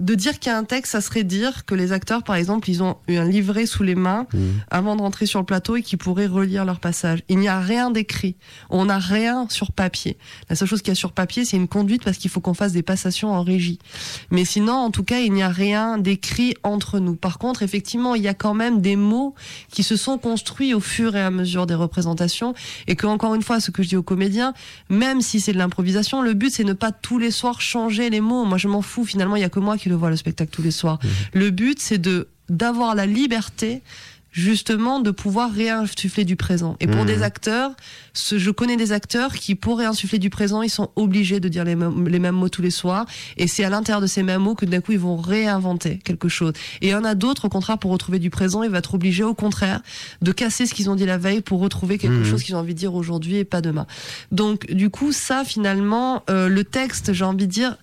de dire qu'il y a un texte, ça serait dire que les acteurs, par exemple, ils ont eu un livret sous les mains avant de rentrer sur le plateau et qu'ils pourraient relire leur passage. Il n'y a rien d'écrit. On n'a rien sur papier. La seule chose qu'il y a sur papier, c'est une conduite parce qu'il faut qu'on fasse des passations en régie. Mais sinon, en tout cas, il n'y a rien d'écrit entre nous. Par contre, effectivement, il y a quand même des mots qui se sont construits au fur et à mesure des représentations et que, encore une fois, ce que je dis aux comédiens, même si c'est de l'improvisation, le but, c'est ne pas tous les soirs changer les mots. Moi, je m'en fous. Finalement, il y a que moi qui le vois le spectacle tous les soirs. Le but, c'est d'avoir la liberté, justement, de pouvoir réinsuffler du présent. Et pour des acteurs, je connais des acteurs qui, pour réinsuffler du présent, ils sont obligés de dire les mêmes mots tous les soirs. Et c'est à l'intérieur de ces mêmes mots que d'un coup, ils vont réinventer quelque chose. Et il y en a d'autres, au contraire, pour retrouver du présent, ils vont être obligés, au contraire, de casser ce qu'ils ont dit la veille pour retrouver quelque chose qu'ils ont envie de dire aujourd'hui et pas demain. Donc, du coup, ça, finalement, le texte, j'ai envie de dire...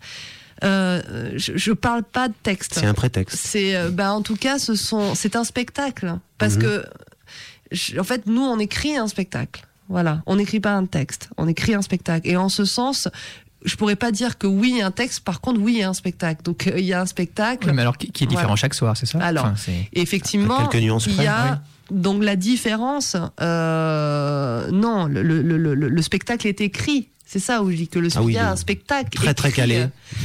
je parle pas de texte. C'est un prétexte. C'est, en tout cas, c'est un spectacle. Parce que, en fait, nous, on écrit un spectacle. Voilà. On n'écrit pas un texte. On écrit un spectacle. Et en ce sens, je pourrais pas dire que oui, il y a un texte. Par contre, oui, il y a un spectacle. Donc, il y a un spectacle. Oui, mais alors, qui est différent chaque soir, c'est ça? Alors, effectivement, quelques nuances près. Il y a, donc, la différence, non, le spectacle est écrit. C'est ça où je dis que il y a un spectacle très très calé.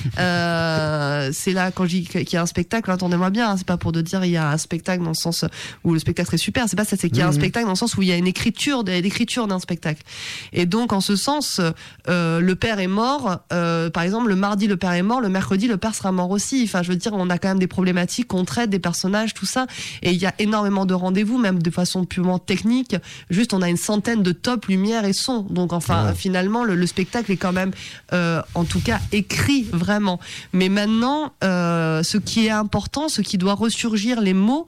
C'est là quand je dis qu'il y a un spectacle, entendez-moi bien, hein, c'est pas pour de dire il y a un spectacle dans le sens où le spectacle est super, c'est pas ça, c'est qu'il y a un spectacle dans le sens où il y a une écriture d'un spectacle. Et donc en ce sens, le père est mort, par exemple le mardi le père est mort, le mercredi le père sera mort aussi. Enfin je veux dire, on a quand même des problématiques qu'on traite, des personnages, tout ça, et il y a énormément de rendez-vous, même de façon purement technique. Juste on a une centaine de top, lumière et son. Donc enfin finalement le spectacle est quand même, en tout cas, écrit vraiment. Mais maintenant, ce qui est important, ce qui doit ressurgir les mots,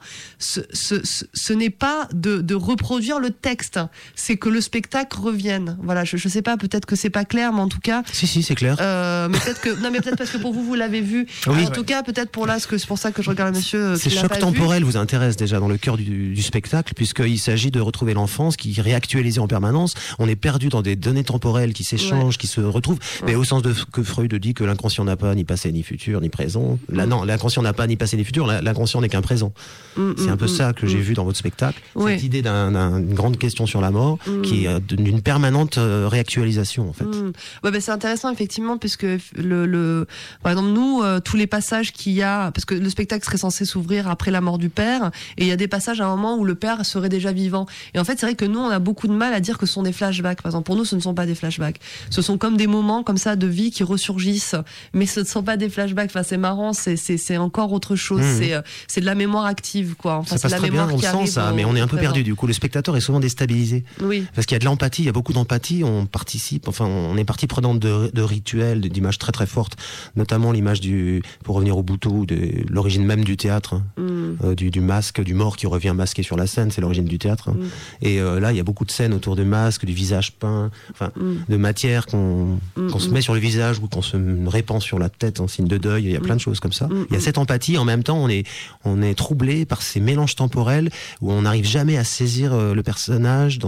ce n'est pas de reproduire le texte, c'est que le spectacle revienne. Voilà, je sais pas, peut-être que c'est pas clair, mais en tout cas. Si, c'est clair. Mais peut-être parce que pour vous l'avez vu. Oui. En tout cas, peut-être pour là, c'est pour ça que je regarde monsieur. Ces chocs temporels vous intéressent déjà dans le cœur du spectacle, puisqu'il s'agit de retrouver l'enfance qui est réactualisée en permanence. On est perdu dans des données temporelles qui s'échangent, qui se retrouvent, mais au sens de que Freud dit que l'inconscient n'a pas ni passé ni futur ni présent. Là non, l'inconscient n'a pas ni passé ni futur, l'inconscient n'est qu'un présent. C'est un peu ça que j'ai vu dans votre spectacle, cette idée d'une grande question sur la mort qui est d'une permanente réactualisation en fait. Ouais, c'est intéressant effectivement puisque par exemple nous tous les passages qu'il y a, parce que le spectacle serait censé s'ouvrir après la mort du père, et il y a des passages à un moment où le père serait déjà vivant, et en fait c'est vrai que nous on a beaucoup de mal à dire que ce sont des flashbacks. Par exemple pour nous ce ne sont pas des flashbacks, ce sont comme des moments comme ça de vie qui ressurgissent, mais ce ne sont pas des flashbacks. Enfin, c'est marrant, c'est encore autre chose. C'est de la mémoire active, quoi. Enfin, ça passe très bien, on sent ça, mais on est un peu perdu. Du coup, le spectateur est souvent déstabilisé. Oui. Parce qu'il y a de l'empathie, il y a beaucoup d'empathie. On participe, enfin, on est partie prenante de rituels, d'images très très fortes, notamment l'image pour revenir au Butoh, de l'origine même du théâtre, du masque, du mort qui revient masqué sur la scène, c'est l'origine du théâtre. Et là, il y a beaucoup de scènes autour de masques, du visage peint, enfin, de matière qu'on se met sur le visage ou qu'on se répand sur la tête en signe de deuil. Il y a plein de choses comme ça. Il y a cette empathie. En même temps, on est troublé par ces mélanges temporels où on n'arrive jamais à saisir le personnage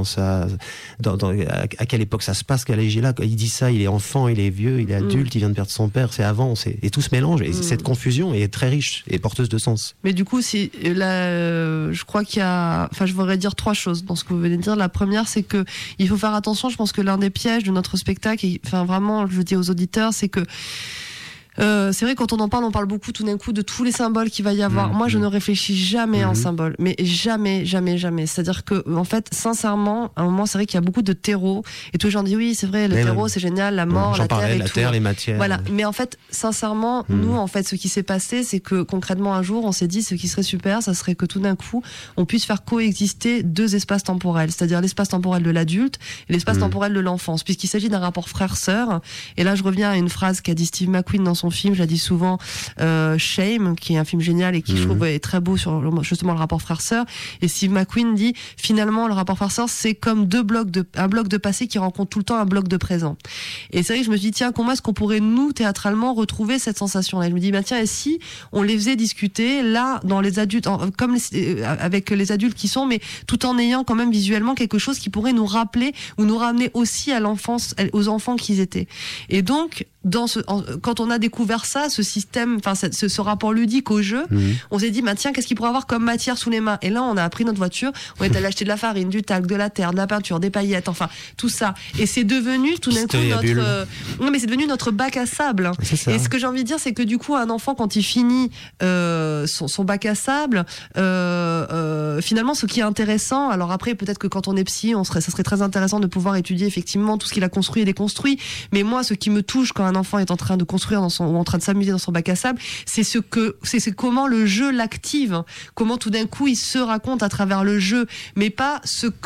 à quelle époque ça se passe, quel âge il a. Il dit ça, il est enfant, il est vieux, il est adulte, il vient de perdre son père, c'est avant, et tout se mélange. Et cette confusion est très riche et porteuse de sens. Mais du coup, je crois qu'il y a, enfin, je voudrais dire 3 choses dans ce que vous venez de dire. La première, c'est que il faut faire attention. Je pense que l'un des pièges de notre spectacle, enfin vraiment, je dis aux auditeurs, c'est que c'est vrai, quand on en parle, on parle beaucoup tout d'un coup de tous les symboles qu'il va y avoir. Moi, je ne réfléchis jamais en symboles, mais jamais. C'est-à-dire que, en fait, sincèrement, à un moment, c'est vrai qu'il y a beaucoup de terreaux, et tous les gens disent oui, c'est vrai, le terreau, c'est génial, la mort, la terre, la terre, les matières. Voilà. Mais en fait, sincèrement, nous, en fait, ce qui s'est passé, c'est que concrètement, un jour, on s'est dit, ce qui serait super, ça serait que tout d'un coup, on puisse faire coexister 2 espaces temporels, c'est-à-dire l'espace temporel de l'adulte et l'espace temporel de l'enfance, puisqu'il s'agit d'un rapport frère-sœur. Et là, je reviens à une phrase qu'a dit Steve McQueen dans son film, je la dis souvent, Shame, qui est un film génial et qui je trouve est très beau sur justement le rapport frère-sœur. Et Steve McQueen dit, finalement, le rapport frère-sœur, c'est comme un bloc de passé qui rencontre tout le temps un bloc de présent. Et c'est vrai que je me dis, tiens, comment est-ce qu'on pourrait, nous, théâtralement, retrouver cette sensation-là? Je me dis, tiens, et si on les faisait discuter, là, dans les adultes, avec les adultes qui sont, mais tout en ayant quand même visuellement quelque chose qui pourrait nous rappeler ou nous ramener aussi à l'enfance, aux enfants qu'ils étaient. Et donc, quand on a découvert ça, ce système, enfin ce rapport ludique au jeu, on s'est dit, tiens, qu'est-ce qu'il pourrait avoir comme matière sous les mains? Et là, on a pris notre voiture, on est allé acheter de la farine, du talc, de la terre, de la peinture, des paillettes, enfin tout ça. Et c'est devenu tout d'un coup non mais c'est devenu notre bac à sable. Et ce que j'ai envie de dire, c'est que du coup, un enfant quand il finit son bac à sable, finalement, ce qui est intéressant, alors après peut-être que quand on est psy, ça serait très intéressant de pouvoir étudier effectivement tout ce qu'il a construit et déconstruit. Mais moi, ce qui me touche quand un enfant est en train de construire ou en train de s'amuser dans son bac à sable, c'est comment le jeu l'active, comment tout d'un coup il se raconte à travers le jeu, mais pas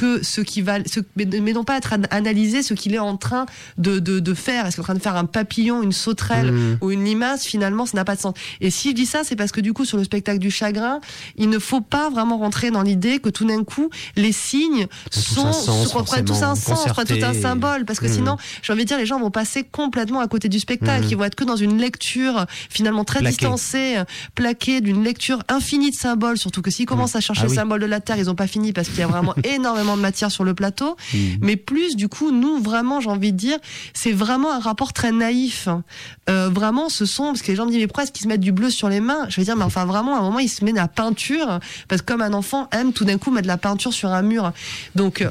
mais non pas être analysé ce qu'il est en train de faire. Est-ce qu'il est en train de faire un papillon, une sauterelle ou une limace? Finalement, ça n'a pas de sens. Et si je dis ça, c'est parce que du coup, sur le spectacle du chagrin, il ne faut pas vraiment rentrer dans l'idée que tout d'un coup, les signes prennent tous un sens, prennent tout un symbole, parce que sinon, j'ai envie de dire, les gens vont passer complètement à côté du spectacle. Ils vont être que dans une lecture finalement très distancée, plaquée d'une lecture infinie de symboles, surtout que s'ils commencent à chercher le symbole de la Terre, ils n'ont pas fini parce qu'il y a vraiment énormément de matière sur le plateau. Mais plus, du coup, nous, vraiment, j'ai envie de dire, c'est vraiment un rapport très naïf. Vraiment, parce que les gens me disent, mais pourquoi est-ce qu'ils se mettent du bleu sur les mains? Je veux dire, mais enfin, vraiment, à un moment, ils se mettent de la peinture, parce que comme un enfant aime tout d'un coup mettre de la peinture sur un mur. Donc,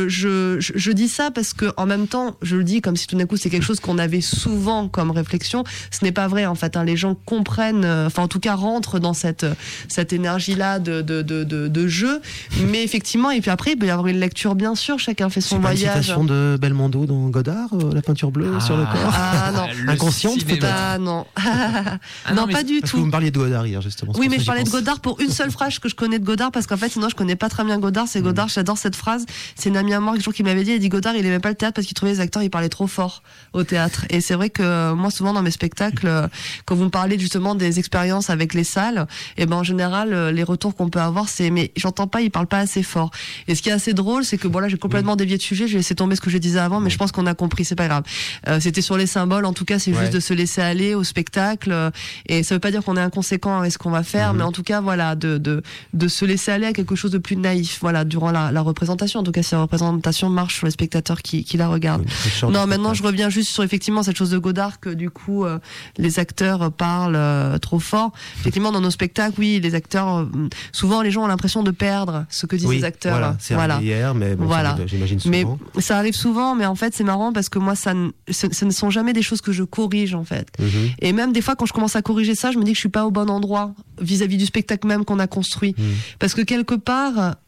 je dis ça parce que, en même temps, je le dis comme si tout d'un coup, c'est quelque chose qu'on avait souvent comme réflexion. Ce n'est pas vrai, en fait, Les gens comprennent, enfin, en tout cas, rentrent dans cette énergie-là de jeu. Mais effectivement, et puis après, il peut y avoir une lecture, bien sûr, chacun fait son voyage. C'est pas une citation de Belmondo dans Godard, la peinture bleue sur le corps? Ah non. Inconsciente, peut-être? Ah non. Non, pas du parce tout. que vous me parliez de Godard hier, justement. Oui, mais je parlais de Godard pour une seule phrase que je connais de Godard, parce qu'en fait, sinon, je connais pas très bien Godard. C'est Godard, j'adore cette phrase. C'est une amie à moi qui m'avait dit, elle dit Godard, il aimait pas le théâtre parce qu'il trouvait les acteurs, ils parlaient trop fort au théâtre. Et c'est vrai que moi, souvent, dans mes spectacles, quand vous me parlez justement des expériences avec les salles, et ben, en général, les retours qu'on peut avoir, c'est, mais j'entends pas, il parle pas assez fort. Et ce qui est assez drôle, c'est que bon, là, j'ai complètement dévié de sujet, j'ai laissé tomber ce que je disais avant, mais je pense qu'on a compris, c'est pas grave. C'était sur les symboles, en tout cas, c'est juste de se laisser aller au spectacle, et ça veut pas dire qu'on est inconséquent avec ce qu'on va faire, mais en tout cas, voilà, de se laisser aller à quelque chose de plus naïf, voilà, durant la représentation. En tout cas, si la représentation marche sur les spectateurs qui la regardent. Non, maintenant, je reviens juste sur effectivement cette chose de Godard que du coup, les acteurs parlent trop fort. Effectivement, dans nos spectacles, oui, les acteurs, souvent, les gens ont l'impression de perdre ce que disent les acteurs. Voilà, c'est hier, mais bon, voilà. J'imagine souvent. Mais ça arrive souvent, mais en fait, c'est marrant parce que moi, ce ne sont jamais des choses que je corrige, en fait. Et même des fois, quand je commence à corriger ça, je me dis que je suis pas au bon endroit vis-à-vis du spectacle même qu'on a construit. Parce que quelque part,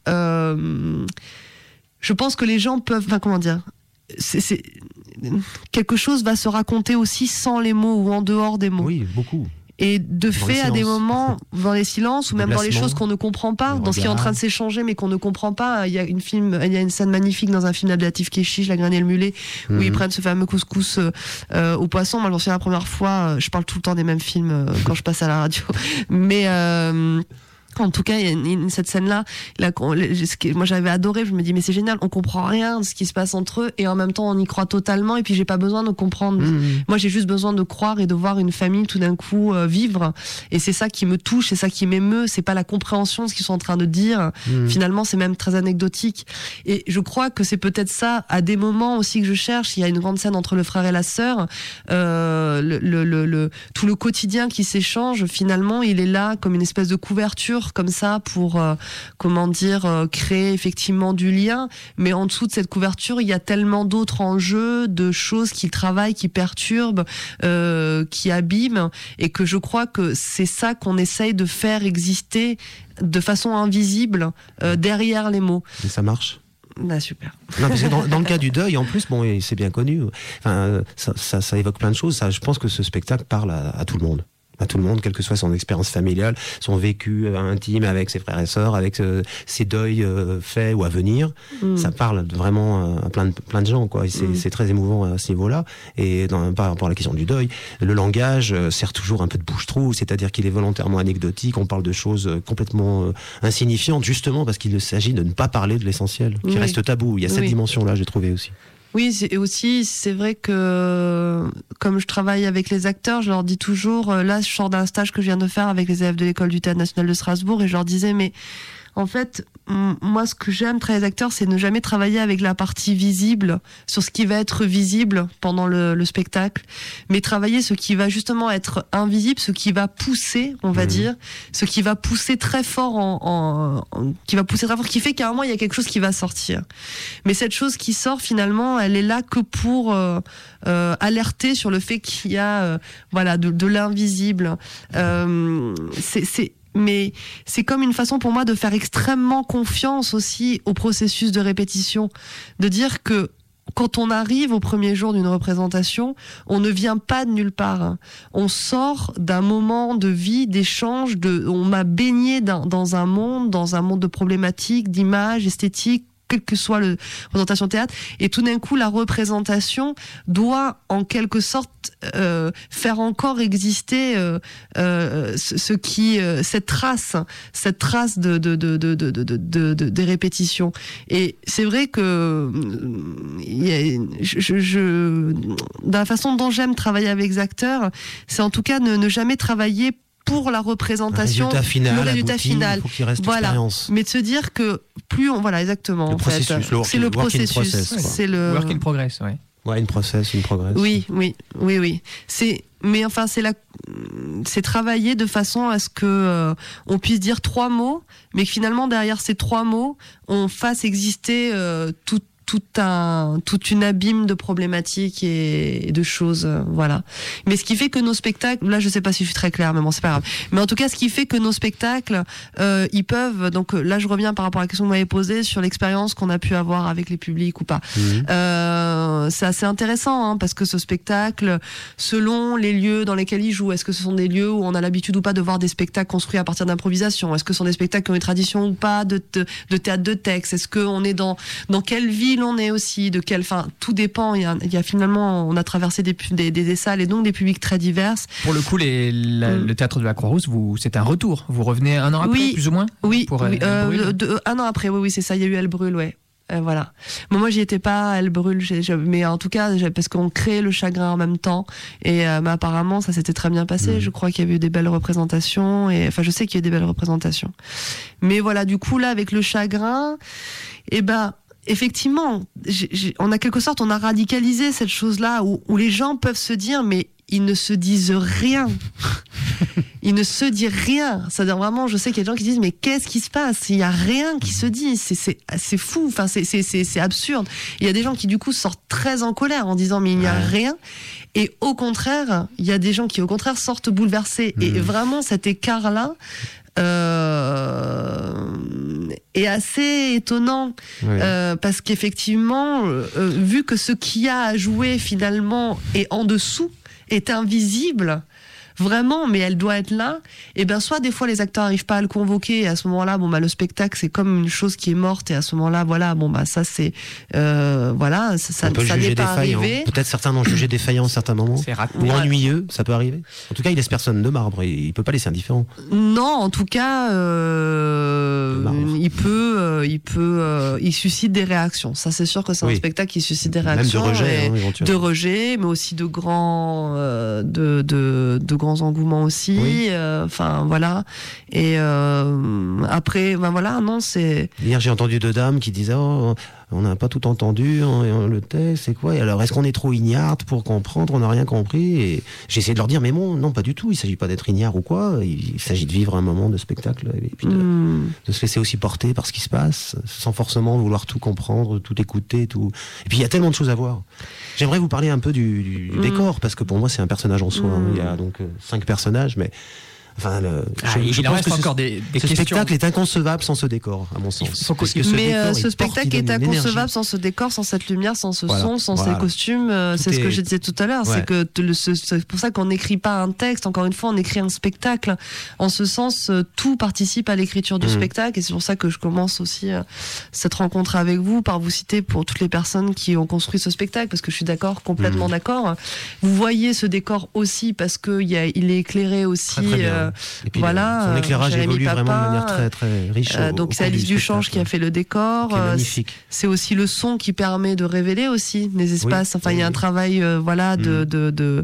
je pense que les gens peuvent, enfin, comment dire, quelque chose va se raconter aussi sans les mots ou en dehors des mots. Oui, beaucoup. Et de fait, à des moments, dans les silences ou même dans les choses qu'on ne comprend pas, dans ce qui est en train de s'échanger mais qu'on ne comprend pas. Il y a une scène magnifique dans un film d'Ablatif Kechiche, La Graine et le Mulet, où ils prennent ce fameux couscous au poisson. Moi, je m'en souviens la première fois, je parle tout le temps des mêmes films quand je passe à la radio. Mais en tout cas, il y a cette scène-là, moi j'avais adoré, je me dis mais c'est génial, on comprend rien de ce qui se passe entre eux et en même temps on y croit totalement et puis j'ai pas besoin de comprendre. Moi j'ai juste besoin de croire et de voir une famille tout d'un coup vivre, et c'est ça qui me touche, c'est ça qui m'émeut, c'est pas la compréhension de ce qu'ils sont en train de dire. Finalement c'est même très anecdotique, et je crois que c'est peut-être ça à des moments aussi que je cherche. Il y a une grande scène entre le frère et la sœur, tout le quotidien qui s'échange, finalement il est là comme une espèce de couverture comme ça pour créer effectivement du lien, mais en dessous de cette couverture il y a tellement d'autres enjeux, de choses qui travaillent, qui perturbent, qui abîment, et que je crois que c'est ça qu'on essaye de faire exister de façon invisible derrière les mots. Et ça marche? Bah, super. Non, parce que dans le cas du deuil, en plus, bon, c'est bien connu. Enfin, ça évoque plein de choses. Ça, je pense que ce spectacle parle à tout le monde. À tout le monde, quelle que soit son expérience familiale, son vécu intime avec ses frères et sœurs, avec ses deuils faits ou à venir. Ça parle vraiment à plein de gens, quoi. Et c'est très émouvant à ce niveau-là. Et par rapport à la question du deuil, le langage sert toujours un peu de bouche-trou, c'est-à-dire qu'il est volontairement anecdotique. On parle de choses complètement insignifiantes, justement parce qu'il s'agit de ne pas parler de l'essentiel, qui reste tabou. Il y a cette dimension-là, j'ai trouvé aussi. Oui, c'est vrai que comme je travaille avec les acteurs, je leur dis toujours, là je sors d'un stage que je viens de faire avec les élèves de l'école du Théâtre National de Strasbourg, et je leur disais, mais en fait, moi, ce que j'aime travailler avec les acteurs, c'est ne jamais travailler avec la partie visible sur ce qui va être visible pendant le spectacle, mais travailler ce qui va justement être invisible, ce qui va pousser, on va dire, ce qui va pousser très fort qui va pousser très fort, qui fait qu'à un moment il y a quelque chose qui va sortir. Mais cette chose qui sort finalement, elle est là que pour alerter sur le fait qu'il y a voilà de l'invisible. Mais c'est comme une façon pour moi de faire extrêmement confiance aussi au processus de répétition, de dire que quand on arrive au premier jour d'une représentation, on ne vient pas de nulle part. On sort d'un moment de vie, d'échange, on m'a baigné dans un monde de problématiques, d'images, esthétiques, quelle que soit la représentation théâtre, et tout d'un coup la représentation doit en quelque sorte faire encore exister cette trace des répétitions. Et c'est vrai que dans la façon dont j'aime travailler avec les acteurs, c'est en tout cas ne jamais travailler pour la représentation, le résultat final. Faut qu'il reste voilà. Expérience. Mais de se dire que plus on, voilà, exactement. Le processus, en fait. C'est le processus. C'est le work in progress, ouais. Ouais, une progress. Oui. Mais enfin, c'est travailler de façon à ce que on puisse dire 3 mots, mais que finalement derrière ces 3 mots, on fasse exister toute une abîme de problématiques et de choses, voilà. Mais ce qui fait que nos spectacles, là je sais pas si je suis très claire, mais bon c'est pas grave. Mais en tout cas, ce qui fait que nos spectacles, ils peuvent, donc là je reviens par rapport à la question que vous m'avez posée sur l'expérience qu'on a pu avoir avec les publics ou pas. C'est assez intéressant, parce que ce spectacle, selon les lieux dans lesquels il joue, est-ce que ce sont des lieux où on a l'habitude ou pas de voir des spectacles construits à partir d'improvisation? Est-ce que ce sont des spectacles qui ont une tradition ou pas de théâtre de texte? Est-ce qu'on est dans quelle ville on est aussi, tout dépend. Il y a finalement, on a traversé des salles et donc des publics très divers. Pour le coup, le théâtre de la Croix-Rousse, c'est un retour. Vous revenez un an après, plus ou moins? Oui, pour un an après, oui, c'est ça. Il y a eu Elle brûle, ouais. Voilà. Bon, moi, j'y étais pas, Elle brûle, mais en tout cas, parce qu'on crée le chagrin en même temps. Et mais apparemment, ça s'était très bien passé. Je crois qu'il y avait eu des belles représentations. Je sais qu'il y a eu des belles représentations. Mais voilà, du coup, là, avec le chagrin, effectivement, on a radicalisé cette chose-là où les gens peuvent se dire, mais ils ne se disent rien. Ils ne se disent rien. C'est-à-dire vraiment, je sais qu'il y a des gens qui disent, mais qu'est-ce qui se passe? Il n'y a rien qui se dit. C'est fou. Enfin, c'est absurde. Il y a des gens qui, du coup, sortent très en colère en disant, mais il n'y a rien. Et au contraire, il y a des gens qui, au contraire, sortent bouleversés. Et vraiment, cet écart-là, est assez étonnant parce qu'effectivement, vu que ce qu'il y a à jouer finalement est en dessous, est invisible, vraiment, mais elle doit être là. Et soit des fois les acteurs n'arrivent pas à le convoquer, et à ce moment-là, le spectacle c'est comme une chose qui est morte, et à ce moment-là, ça c'est ça n'est pas arrivé. Peut-être certains l'ont jugé défaillant à certains moments, ou ennuyeux, ça peut arriver. En tout cas, il laisse personne de marbre, il peut pas laisser indifférent. Non, en tout cas, il suscite des réactions. Ça, c'est sûr que c'est un spectacle qui suscite des réactions, même de rejet, mais aussi de grands engouements aussi. Voilà. Et après, non, c'est. Hier, j'ai entendu 2 dames qui disaient, on n'a pas tout entendu, le texte, c'est quoi? Et alors, est-ce qu'on est trop ignare pour comprendre? On n'a rien compris. Et j'ai essayé de leur dire, mais non, pas du tout. Il s'agit pas d'être ignare ou quoi. Il s'agit de vivre un moment de spectacle et puis de se laisser aussi porter par ce qui se passe, sans forcément vouloir tout comprendre, tout écouter, tout. Et puis, il y a tellement de choses à voir. J'aimerais vous parler un peu du décor, parce que pour moi, c'est un personnage en soi. Il y a donc 5 personnages, mais. Il en reste encore des questions. Ce spectacle est inconcevable sans ce décor, à mon sens. Ce spectacle est inconcevable sans ce décor, sans cette lumière, sans ce son, sans ces costumes. C'est ce que je disais tout à l'heure. C'est que c'est pour ça qu'on n'écrit pas un texte. Encore une fois, on écrit un spectacle. En ce sens, tout participe à l'écriture du spectacle. Et c'est pour ça que je commence aussi cette rencontre avec vous par vous citer pour toutes les personnes qui ont construit ce spectacle, parce que je suis complètement d'accord. Vous voyez ce décor aussi parce que il est éclairé aussi. Très bien. Et puis son éclairage évolue vraiment de manière très très riche. Donc c'est Alice Duchange qui a fait le décor. Magnifique. C'est aussi le son qui permet de révéler aussi les espaces. Il y a un travail de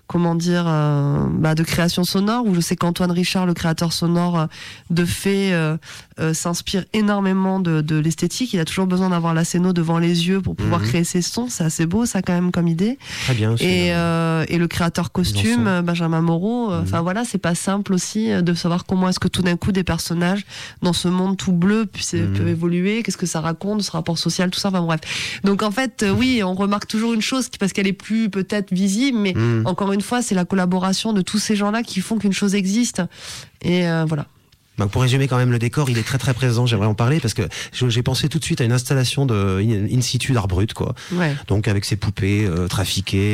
de création sonore, où je sais qu'Antoine Richard, le créateur sonore de Fée, s'inspire énormément de l'esthétique. Il a toujours besoin d'avoir la scéno devant les yeux pour pouvoir créer ses sons. C'est assez beau, ça, quand même, comme idée. Très bien. Et le créateur costume, Benjamin Moreau. Enfin voilà, c'est pas simple aussi de savoir comment est-ce que tout d'un coup des personnages dans ce monde tout bleu peuvent évoluer. Qu'est-ce que ça raconte, ce rapport social, tout ça. Enfin bref. Donc en fait, oui, on remarque toujours une chose parce qu'elle est plus peut-être visible, mais encore une fois, c'est la collaboration de tous ces gens-là qui font qu'une chose existe. Et voilà. Donc pour résumer quand même, le décor, il est très très présent. J'aimerais en parler parce que j'ai pensé tout de suite à une installation de in situ d'art brut, quoi. Ouais. Donc avec ces poupées trafiquées,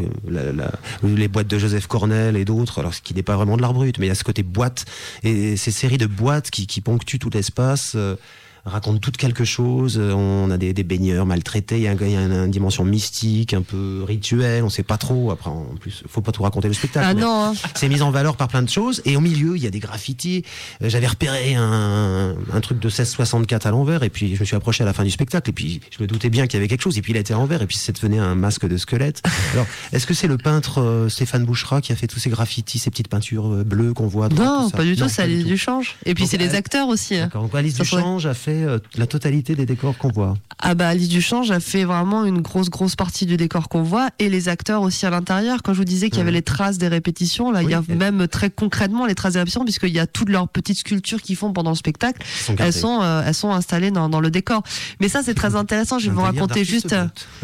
les boîtes de Joseph Cornell et d'autres. Alors ce qui n'est pas vraiment de l'art brut, mais il y a ce côté boîte et ces séries de boîtes qui ponctuent tout l'espace. Raconte tout quelque chose. On a des baigneurs maltraités. Il y a une dimension mystique, un peu rituelle. On sait pas trop. Après, en plus, faut pas tout raconter le spectacle. Ah non. C'est mis en valeur par plein de choses. Et au milieu, il y a des graffitis. J'avais repéré un truc de 1664 à l'envers. Et puis, je me suis approché à la fin du spectacle. Et puis, je me doutais bien qu'il y avait quelque chose. Et puis, il a été à l'envers. Et puis, ça devenait un masque de squelette. Alors, est-ce que c'est le peintre Stéphane Bouchra qui a fait tous ces graffitis, ces petites peintures bleues qu'on voit? Non, pas du tout. C'est Alice Duchange. Et puis, donc, c'est les acteurs aussi. D'accord. Donc, Alice Duchange a fait la totalité des décors qu'on voit. Ah bah Alice Duchange a fait vraiment une grosse partie du décor qu'on voit et les acteurs aussi à l'intérieur. Quand je vous disais qu'il y avait les traces des répétitions, là il y a même très concrètement les traces des répétitions puisqu'il y a toutes leurs petites sculptures qu'ils font pendant le spectacle. Elles sont installées dans le décor. Mais ça c'est très intéressant. Je vais vous raconter juste.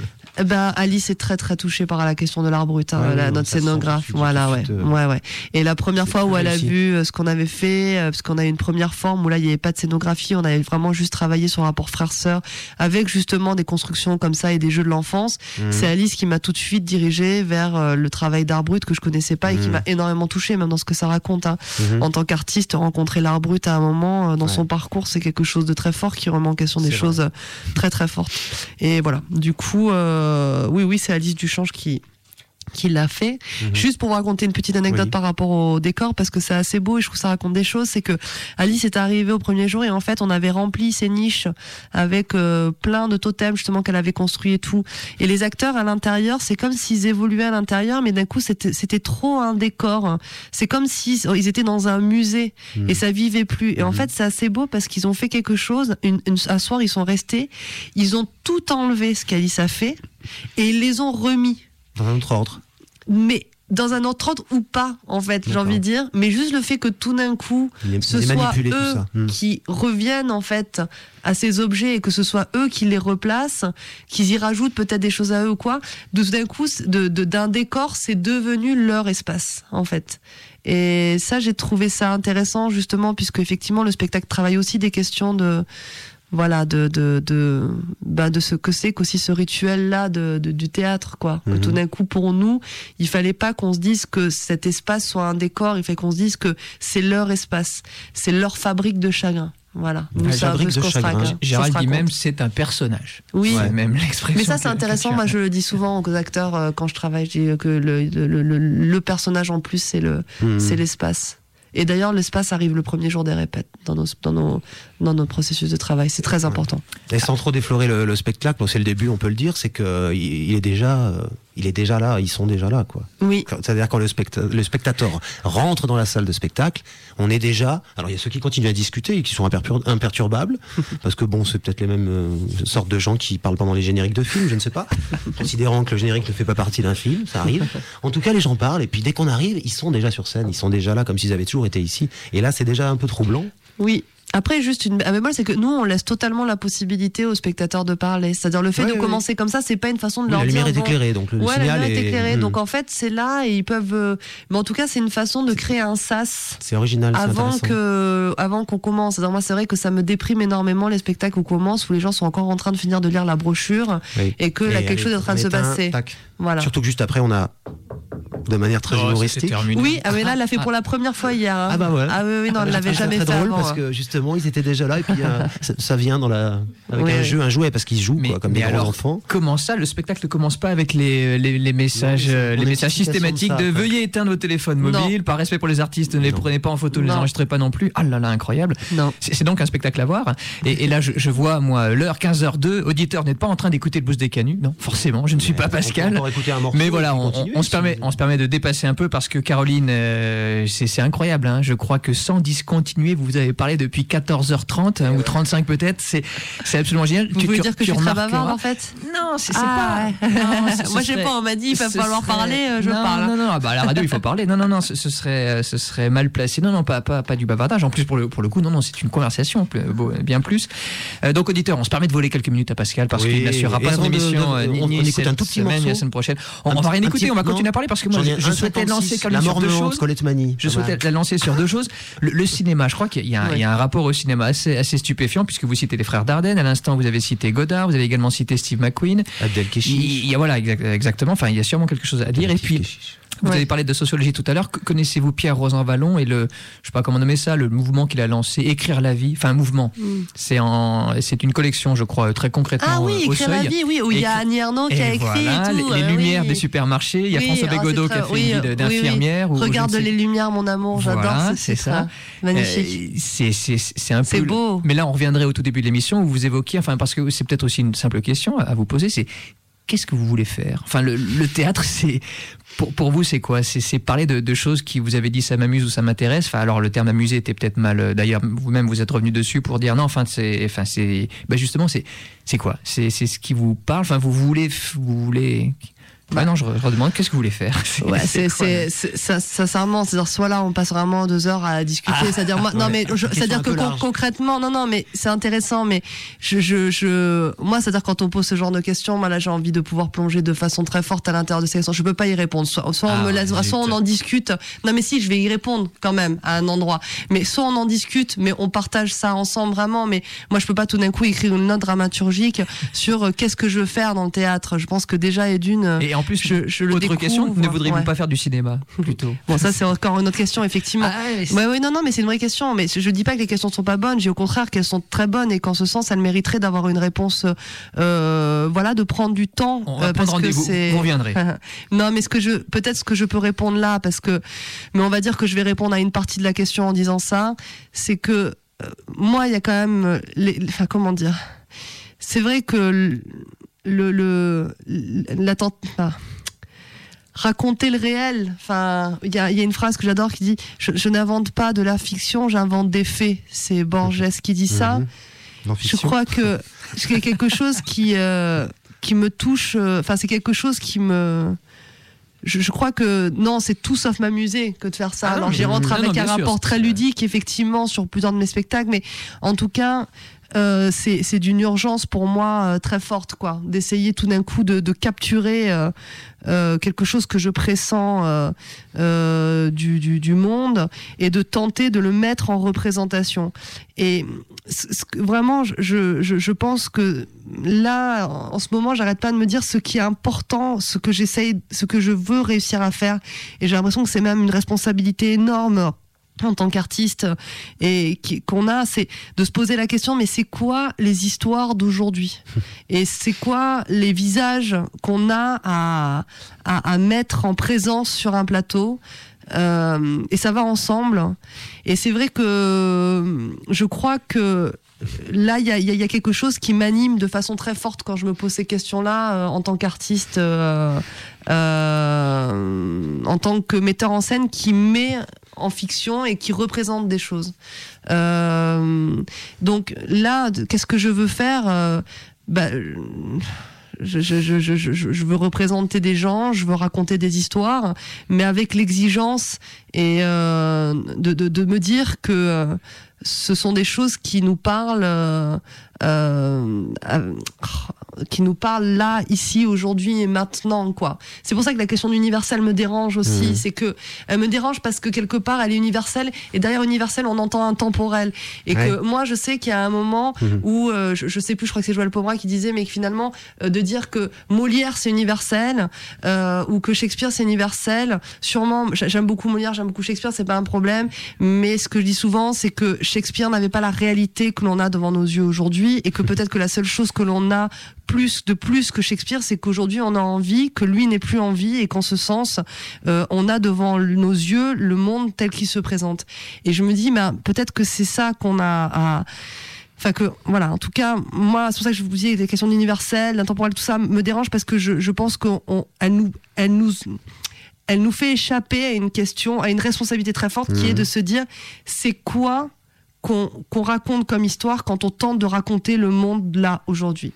Alice est très très touchée par la question de l'art brut, notre scénographe. Voilà, ouais. Et la première fois où elle a vu ce qu'on avait fait, parce qu'on a eu une première forme où là il n'y avait pas de scénographie, on avait vraiment juste travaillé sur un rapport frère-sœur avec justement des constructions comme ça et des jeux de l'enfance. C'est Alice qui m'a tout de suite dirigée vers le travail d'art brut que je connaissais pas et qui m'a énormément touchée, même dans ce que ça raconte. En tant qu'artiste, rencontrer l'art brut à un moment dans son parcours, c'est quelque chose de très fort qui remet en question des choses très très fortes. Et voilà, du coup. Oui, c'est Alice Duchange qui l'a fait. Juste pour vous raconter une petite anecdote par rapport au décor, parce que c'est assez beau et je trouve que ça raconte des choses, c'est que Alice est arrivée au premier jour et en fait on avait rempli ces niches avec plein de totems justement qu'elle avait construit et tout. Et les acteurs à l'intérieur, c'est comme s'ils évoluaient à l'intérieur, mais d'un coup c'était trop un décor. C'est comme s'ils étaient dans un musée et ça vivait plus. Et en fait c'est assez beau parce qu'ils ont fait quelque chose. Un soir ils sont restés, ils ont tout enlevé ce qu'Alice a fait et ils les ont remis. Dans un autre ordre. Mais dans un autre ordre ou pas, en fait, j'ai envie de dire. Mais juste le fait que tout d'un coup, ce soit eux qui reviennent, en fait, à ces objets et que ce soit eux qui les replacent, qu'ils y rajoutent peut-être des choses à eux ou quoi, tout d'un coup, d'un décor, c'est devenu leur espace, en fait. Et ça, j'ai trouvé ça intéressant, justement, puisque effectivement, le spectacle travaille aussi des questions de ce que c'est qu'aussi ce rituel-là du théâtre, quoi. Que tout d'un coup, pour nous, il fallait pas qu'on se dise que cet espace soit un décor, il fallait qu'on se dise que c'est leur espace, c'est leur fabrique de chagrin. Voilà. Fabrique de chagrin. Gérald dit même c'est un personnage. Oui. Même l'expression. Mais ça c'est intéressant. Moi je le dis souvent aux acteurs quand je travaille. Je dis que le personnage en plus c'est l'espace. Et d'ailleurs, l'espace arrive le premier jour des répètes dans nos processus de travail. C'est très important. Et sans trop déflorer le spectacle, bon, c'est le début, on peut le dire, c'est que il est déjà là, ils sont déjà là, quoi. Oui. C'est-à-dire quand le spectateur rentre dans la salle de spectacle, on est déjà. Alors il y a ceux qui continuent à discuter et qui sont imperturbables, parce que bon, c'est peut-être les mêmes sortes de gens qui parlent pendant les génériques de films, je ne sais pas, considérant que le générique ne fait pas partie d'un film, ça arrive. En tout cas, les gens parlent et puis dès qu'on arrive, ils sont déjà sur scène, ils sont déjà là comme s'ils avaient toujours été ici. Et là, c'est déjà un peu troublant. Oui. Après, juste une bémol, c'est que nous, on laisse totalement la possibilité aux spectateurs de parler. C'est-à-dire, le fait de commencer comme ça, c'est pas une façon de leur dire. La lumière est éclairée, donc le signal la lumière est éclairée. Donc en fait, c'est là et ils peuvent. Mais en tout cas, c'est une façon de créer un sas. C'est original. Avant qu'on commence. C'est-à-dire, moi, c'est vrai que ça me déprime énormément les spectacles où commence, où les gens sont encore en train de finir de lire la brochure et que là, quelque chose est en train de se passer. Voilà. Surtout que juste après, on a. De manière très humoristique. Oui, mais là, elle l'a fait pour la première fois hier. Ah bah ouais. Ah oui, non, elle l'avait jamais fait drôle avant. Parce que justement, ils étaient déjà là et puis ça vient avec un jouet parce qu'ils jouent comme des grands enfants. Comment ça, le spectacle ne commence pas avec les messages, les messages systématiques de veuillez éteindre vos téléphones mobiles, par respect pour les artistes, ne les prenez pas en photo, ne les enregistrez pas non plus. Ah là là, incroyable. C'est donc un spectacle à voir. Et là, je vois moi l'heure 15h02. Auditeur, n'êtes pas en train d'écouter le Blues des Canuts, non, forcément, je ne suis pas Pascal. On écouter un morceau, mais voilà, on se permet permet de dépasser un peu parce que Caroline, c'est incroyable. Hein. Je crois que sans discontinuer, vous avez parlé depuis 14h30 ou 35 peut-être. C'est absolument génial. Vous voulez dire que je suis très bavarde en fait? Non, c'est pas. Ouais. Non, moi, j'ai pas. On m'a dit il va falloir parler. Je parle. Non. À la radio, il faut parler. Non. Ce serait mal placé. Non, pas du bavardage. En plus, pour le coup, non. C'est une conversation, bien plus. Donc, auditeurs, on se permet de voler quelques minutes à Pascal parce qu'il n'assurera pas son émission ni écoute un tout petit semaine, morceau. ni la semaine prochaine. On va rien écouter. On va continuer à parler parce que moi, je souhaitais lancer Caroline sur deux choses. Je souhaitais la lancer sur deux choses. Le cinéma, je crois qu'il y a un rapport au cinéma assez stupéfiant puisque vous citez les frères Dardenne. À l'instant, vous avez cité Godard. Vous avez également cité Steve McQueen. Abdel Kechiche. Voilà, exactement. Enfin, il y a sûrement quelque chose à dire. Et puis, vous avez parlé de sociologie tout à l'heure. Connaissez-vous Pierre Rosanvallon et je sais pas comment nommer ça, le mouvement qu'il a lancé, Écrire la vie. Enfin, un mouvement. C'est une collection, je crois, très concrètement. Ah oui, au Écrire Seuil. la vie, oui, où il y a Annie Ernaux qui a écrit voilà, et tout. Les lumières des supermarchés. Il y a François Bégodeau qui a fait une vie d'infirmière. Regarde les lumières, mon amour, j'adore. Voilà, c'est ça. Magnifique. C'est un peu. C'est beau. Mais là, on reviendrait au tout début de l'émission où vous évoquiez, enfin, parce que c'est peut-être aussi une simple question à vous poser, c'est qu'est-ce que vous voulez faire? Enfin, le théâtre, c'est pour vous, c'est quoi? C'est parler de choses qui vous avez dit ça m'amuse ou ça m'intéresse. Enfin, alors le terme amuser était peut-être mal. D'ailleurs, vous-même vous êtes revenu dessus pour dire non. Justement, c'est quoi? C'est ce qui vous parle. Enfin, vous voulez. Non, je redemande qu'est-ce que vous voulez faire. Sincèrement, c'est-à-dire soit là on passe vraiment 2 heures à discuter, c'est-à-dire moi, non mais c'est-à-dire que concrètement, non mais c'est intéressant, mais moi c'est-à-dire quand on pose ce genre de questions, moi là j'ai envie de pouvoir plonger de façon très forte à l'intérieur de ces questions. Je peux pas y répondre. Soit on me laisse, soit on en discute. Non mais si, je vais y répondre quand même à un endroit. Mais soit on en discute, mais on partage ça ensemble vraiment. Mais moi je peux pas tout d'un coup écrire une note dramaturgique sur qu'est-ce que je veux faire dans le théâtre. Je pense que déjà Et en plus, autre question, ne voudriez-vous pas faire du cinéma plutôt? Bon, ça c'est encore une autre question, effectivement. Non, mais c'est une vraie question. Mais je dis pas que les questions sont pas bonnes. J'ai au contraire qu'elles sont très bonnes et qu'en ce sens, elles mériteraient d'avoir une réponse. De prendre du temps. On va prendre rendez-vous. Vous reviendrez. Non, mais peut-être ce que je peux répondre là, mais on va dire que je vais répondre à une partie de la question en disant ça, c'est que moi, il y a quand même, comment dire, c'est vrai que raconter le réel. Enfin, il y a une phrase que j'adore qui dit je n'invente pas de la fiction, j'invente des faits. C'est Borges qui dit ça. Je crois que c'est quelque chose qui me touche. Enfin, c'est quelque chose qui me. Je crois que non, c'est tout sauf m'amuser que de faire ça. Alors j'y rentre avec un rapport très ludique, effectivement, sur plusieurs de mes spectacles, mais en tout cas. C'est d'une urgence pour moi très forte, quoi, d'essayer tout d'un coup de capturer quelque chose que je pressens du monde et de tenter de le mettre en représentation. Et vraiment, je pense que là, en ce moment, j'arrête pas de me dire ce qui est important, ce que je veux réussir à faire. Et j'ai l'impression que c'est même une responsabilité énorme en tant qu'artiste et qu'on a, c'est de se poser la question, mais c'est quoi les histoires d'aujourd'hui et c'est quoi les visages qu'on a à mettre en présence sur un plateau, et ça va ensemble. Et c'est vrai que je crois que là, il y a quelque chose qui m'anime de façon très forte quand je me pose ces questions-là, en tant qu'artiste, en tant que metteur en scène qui met en fiction et qui représente des choses. Donc là, qu'est-ce que je veux faire? Je veux représenter des gens, je veux raconter des histoires, mais avec l'exigence et de me dire que ce sont des choses qui nous parlent, là, ici, aujourd'hui et maintenant, quoi. C'est pour ça que la question d'universel me dérange aussi. C'est que elle me dérange parce que quelque part, elle est universelle et derrière universel, on entend un temporel. Et que moi, je sais qu'il y a un moment où, je sais plus, je crois que c'est Joël Pomera qui disait, mais que finalement, de dire que Molière c'est universel ou que Shakespeare c'est universel, sûrement, j'aime beaucoup Molière, j'aime beaucoup Shakespeare, c'est pas un problème. Mais ce que je dis souvent, c'est que Shakespeare n'avait pas la réalité que l'on a devant nos yeux aujourd'hui et que peut-être que la seule chose que l'on a plus que Shakespeare, c'est qu'aujourd'hui on a envie, que lui n'ait plus envie et qu'en ce sens, on a devant nos yeux le monde tel qu'il se présente. Et je me dis, peut-être que c'est ça qu'on a à... Enfin que voilà, en tout cas, moi c'est pour ça que je vous disais les questions d'universel, d'intemporel, tout ça me dérange parce que je pense qu'elle elle nous fait échapper à une question, à une responsabilité très forte qui est de se dire, c'est quoi qu'on raconte comme histoire quand on tente de raconter le monde là aujourd'hui.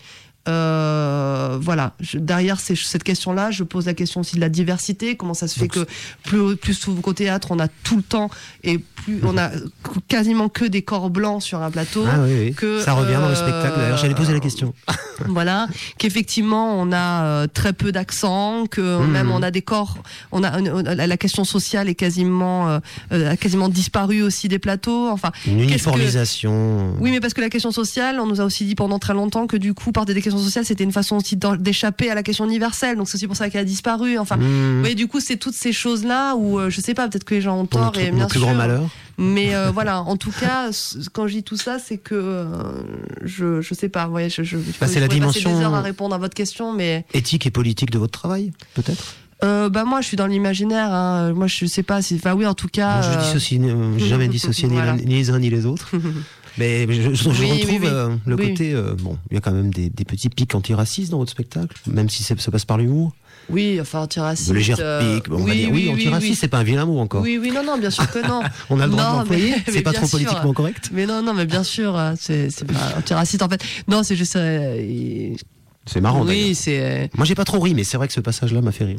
Voilà, derrière cette question-là, je pose la question aussi de la diversité. Comment ça se fait que plus souvent qu'au théâtre, on a tout le temps et plus on a quasiment que des corps blancs sur un plateau. Ah oui. Que, ça revient dans le spectacle. D'ailleurs, j'allais poser la question. Voilà, qu'effectivement on a très peu d'accent, que même on a des corps, on a la question sociale est quasiment a quasiment disparu aussi des plateaux. Enfin, une uniformisation. Oui, mais parce que la question sociale, on nous a aussi dit pendant très longtemps que du coup, par des questions sociales, c'était une façon aussi d'échapper à la question universelle. Donc c'est aussi pour ça qu'elle a disparu. Enfin, oui, du coup, c'est toutes ces choses-là où je sais pas, peut-être que les gens ont tort et bien plus sûr. Grand malheur. Mais voilà, en tout cas, quand je dis tout ça, c'est que je sais pas. Ouais, c'est la dimension passer des heures à répondre à votre question, mais éthique et politique de votre travail, peut-être. Moi, je suis dans l'imaginaire. Hein. Moi, je sais pas. Enfin, oui, en tout cas. Moi, je dissocie, j'ai jamais dissocié voilà. ni les uns ni les autres. Mais je retrouve le côté. Bon, il y a quand même des petits pics antiracistes dans votre spectacle, même si ça passe par l'humour. Oui, enfin antiraciste. De légers pics. On va dire antiraciste, c'est pas un vilain mot encore. Oui, non, bien sûr que non. On a le droit de l'employer. Mais c'est pas trop sûr. politiquement correct. Mais non, mais bien sûr, c'est pas antiraciste en fait. Non, c'est juste. C'est marrant. Oui, d'ailleurs. c'est. Moi, j'ai pas trop ri, mais c'est vrai que ce passage-là m'a fait rire.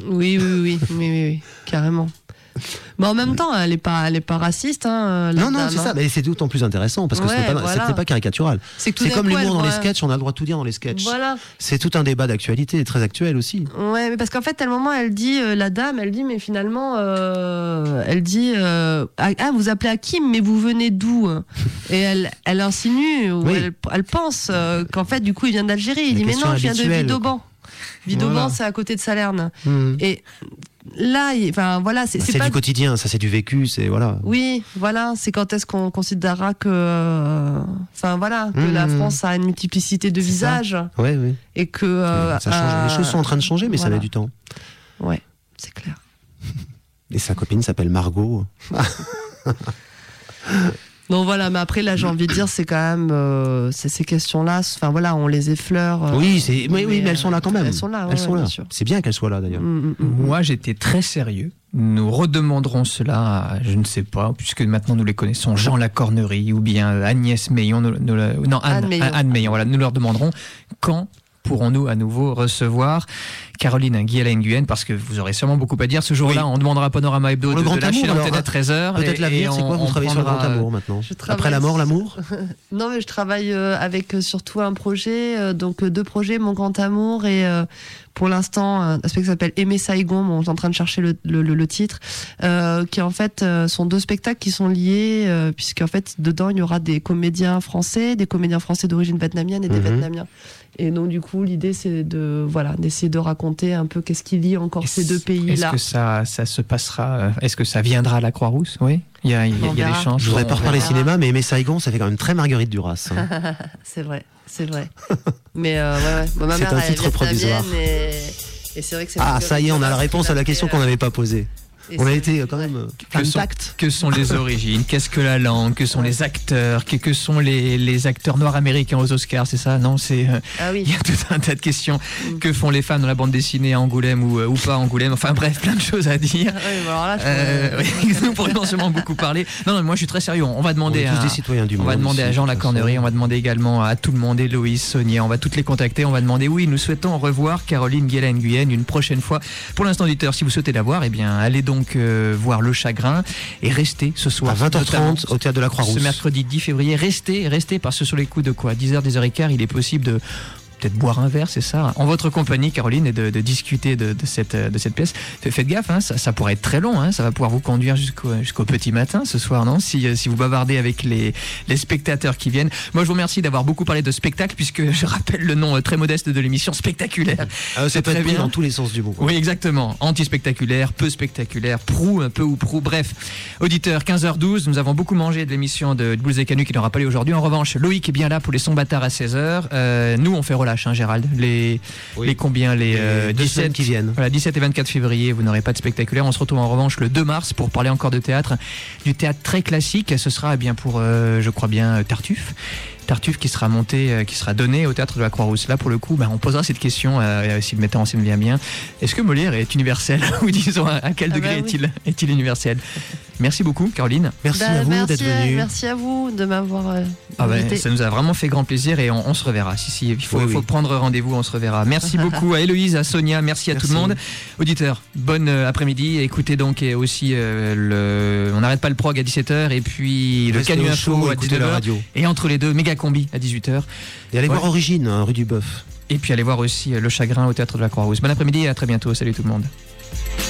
Oui, carrément. Mais en même temps, elle est pas raciste. Hein, non, c'est ça. Mais c'est d'autant plus intéressant parce que ce n'est pas caricatural. C'est comme l'humour dans les sketchs. On a le droit de tout dire dans les sketchs. Voilà. C'est tout un débat d'actualité, très actuel aussi. Ouais, mais parce qu'en fait, à un moment, elle dit, la dame, elle dit, mais finalement, elle dit, vous appelez Hakim, mais vous venez d'où? Et elle insinue, ou elle pense qu'en fait, du coup, il vient d'Algérie. Il dit, mais non, je viens de Vidauban. Vidauban, c'est à côté de Salerne. Et là, enfin voilà, c'est pas du quotidien, ça c'est du vécu, c'est voilà. Oui, voilà, c'est quand est-ce qu'on considérera que, enfin voilà, que la France a une multiplicité de visages. Oui. Et que ça change. Les choses sont en train de changer, mais ça met du temps. Ouais, c'est clair. Et sa copine s'appelle Margot. Donc voilà, mais après là j'ai envie de dire c'est quand même ces questions-là, enfin voilà, on les effleure. Oui, mais elles sont là quand même. Elles sont là. C'est bien qu'elles soient là d'ailleurs. Moi j'étais très sérieux. Nous redemanderons cela à, je ne sais pas, puisque maintenant nous les connaissons, Jean Lacornerie ou bien Agnès Meillon, Anne Meillon. Voilà, nous leur demanderons quand pourrons-nous à nouveau recevoir Caroline Guillain-Nguyen, parce que vous aurez sûrement beaucoup à dire ce jour-là. On demandera à Panorama Hebdo de lâcher l'antenne à 13h. Peut-être l'avenir, c'est quoi? Vous travaillez sur le grand amour maintenant. Après la mort, l'amour? Non, mais je travaille avec surtout un projet, donc 2 projets, Mon Grand Amour et pour l'instant un spectacle qui s'appelle Aimer Saigon. Bon, je suis en train de chercher le titre, qui en fait sont 2 spectacles qui sont liés, puisqu'en fait dedans il y aura des comédiens français d'origine vietnamienne et des Vietnamiens. Et donc du coup l'idée c'est d'essayer de raconter un peu qu'est-ce qui lie encore ces 2 pays-là. Est-ce que ça se passera, est-ce que ça viendra à la Croix-Rousse? Oui, il y a des chances. Je voudrais pas reparler cinéma, mais Aimer Saigon, ça fait quand même très Marguerite Duras. Hein. C'est vrai. Mais Bon, ma c'est mère, un titre provisoire. Et c'est vrai que c'est ça y est, on a la réponse à la question qu'on n'avait pas posée. On a été quand même intact. Que sont les origines? Qu'est-ce que la langue? Que sont les acteurs? Que sont les acteurs noirs américains aux Oscars? C'est ça? Non, c'est. Il y a tout un tas de questions. Que font les femmes dans la bande dessinée à Angoulême ou pas à Angoulême? Enfin bref, plein de choses à dire. Nous pourrions sûrement beaucoup parler. Non, moi je suis très sérieux. On va demander à Jean Lacornerie, on va demander également à tout le monde, Héloïse, Sonia, on va toutes les contacter. On va demander, nous souhaitons revoir Caroline Guillain-Nguyen une prochaine fois. Pour l'instant, auditeur, si vous souhaitez la voir, allez donc voir Le Chagrin et restez ce soir à 20h30 au théâtre de la Croix-Rousse ce mercredi 10 février. Restez parce que sur les coups de 10h, 10h15, il est possible de peut-être boire un verre, c'est ça, en votre compagnie, Caroline, et de discuter de cette pièce. Faites gaffe, ça pourrait être très long, ça va pouvoir vous conduire jusqu'au petit matin ce soir, non? Si vous bavardez avec les spectateurs qui viennent. Moi, je vous remercie d'avoir beaucoup parlé de spectacle, puisque je rappelle le nom très modeste de l'émission, spectaculaire. Ça peut être bien dans tous les sens du mot. Oui, exactement. Anti-spectaculaire, peu spectaculaire, un peu ou prou. Bref, auditeurs, 15h12, nous avons beaucoup mangé de l'émission de Blues et Canu qui n'aura pas lieu aujourd'hui. En revanche, Loïc est bien là pour les sons bâtards à 16h. Nous, on fait relâche, hein, Gérald. Les combien les 17 qui viennent. Voilà, 17 et 24 février, vous n'aurez pas de spectaculaire. On se retrouve en revanche le 2 mars pour parler encore de théâtre, du théâtre très classique. Ce sera eh bien pour, je crois bien, Tartuffe qui sera monté, qui sera donné au théâtre de la Croix-Rousse. Là, pour le coup, on posera cette question si le metteur en scène vient bien. Est-ce que Molière est universel ou disons à quel degré est-il universel? Merci beaucoup, Caroline. Merci à vous d'être venue. Merci à vous de m'avoir invité. Ça nous a vraiment fait grand plaisir et on se reverra. Si, il faut prendre rendez-vous, on se reverra. Merci beaucoup à Héloïse, à Sonia, merci à tout le monde. Auditeurs, bon après-midi. Écoutez donc et aussi on n'arrête pas le prog à 17h et puis le Canu Info à 19h. Et entre les deux, Méga Combi à 18h. Et allez voir Origine, rue du Bœuf. Et puis allez voir aussi Le Chagrin au théâtre de la Croix-Rousse. Bon après-midi et à très bientôt. Salut tout le monde.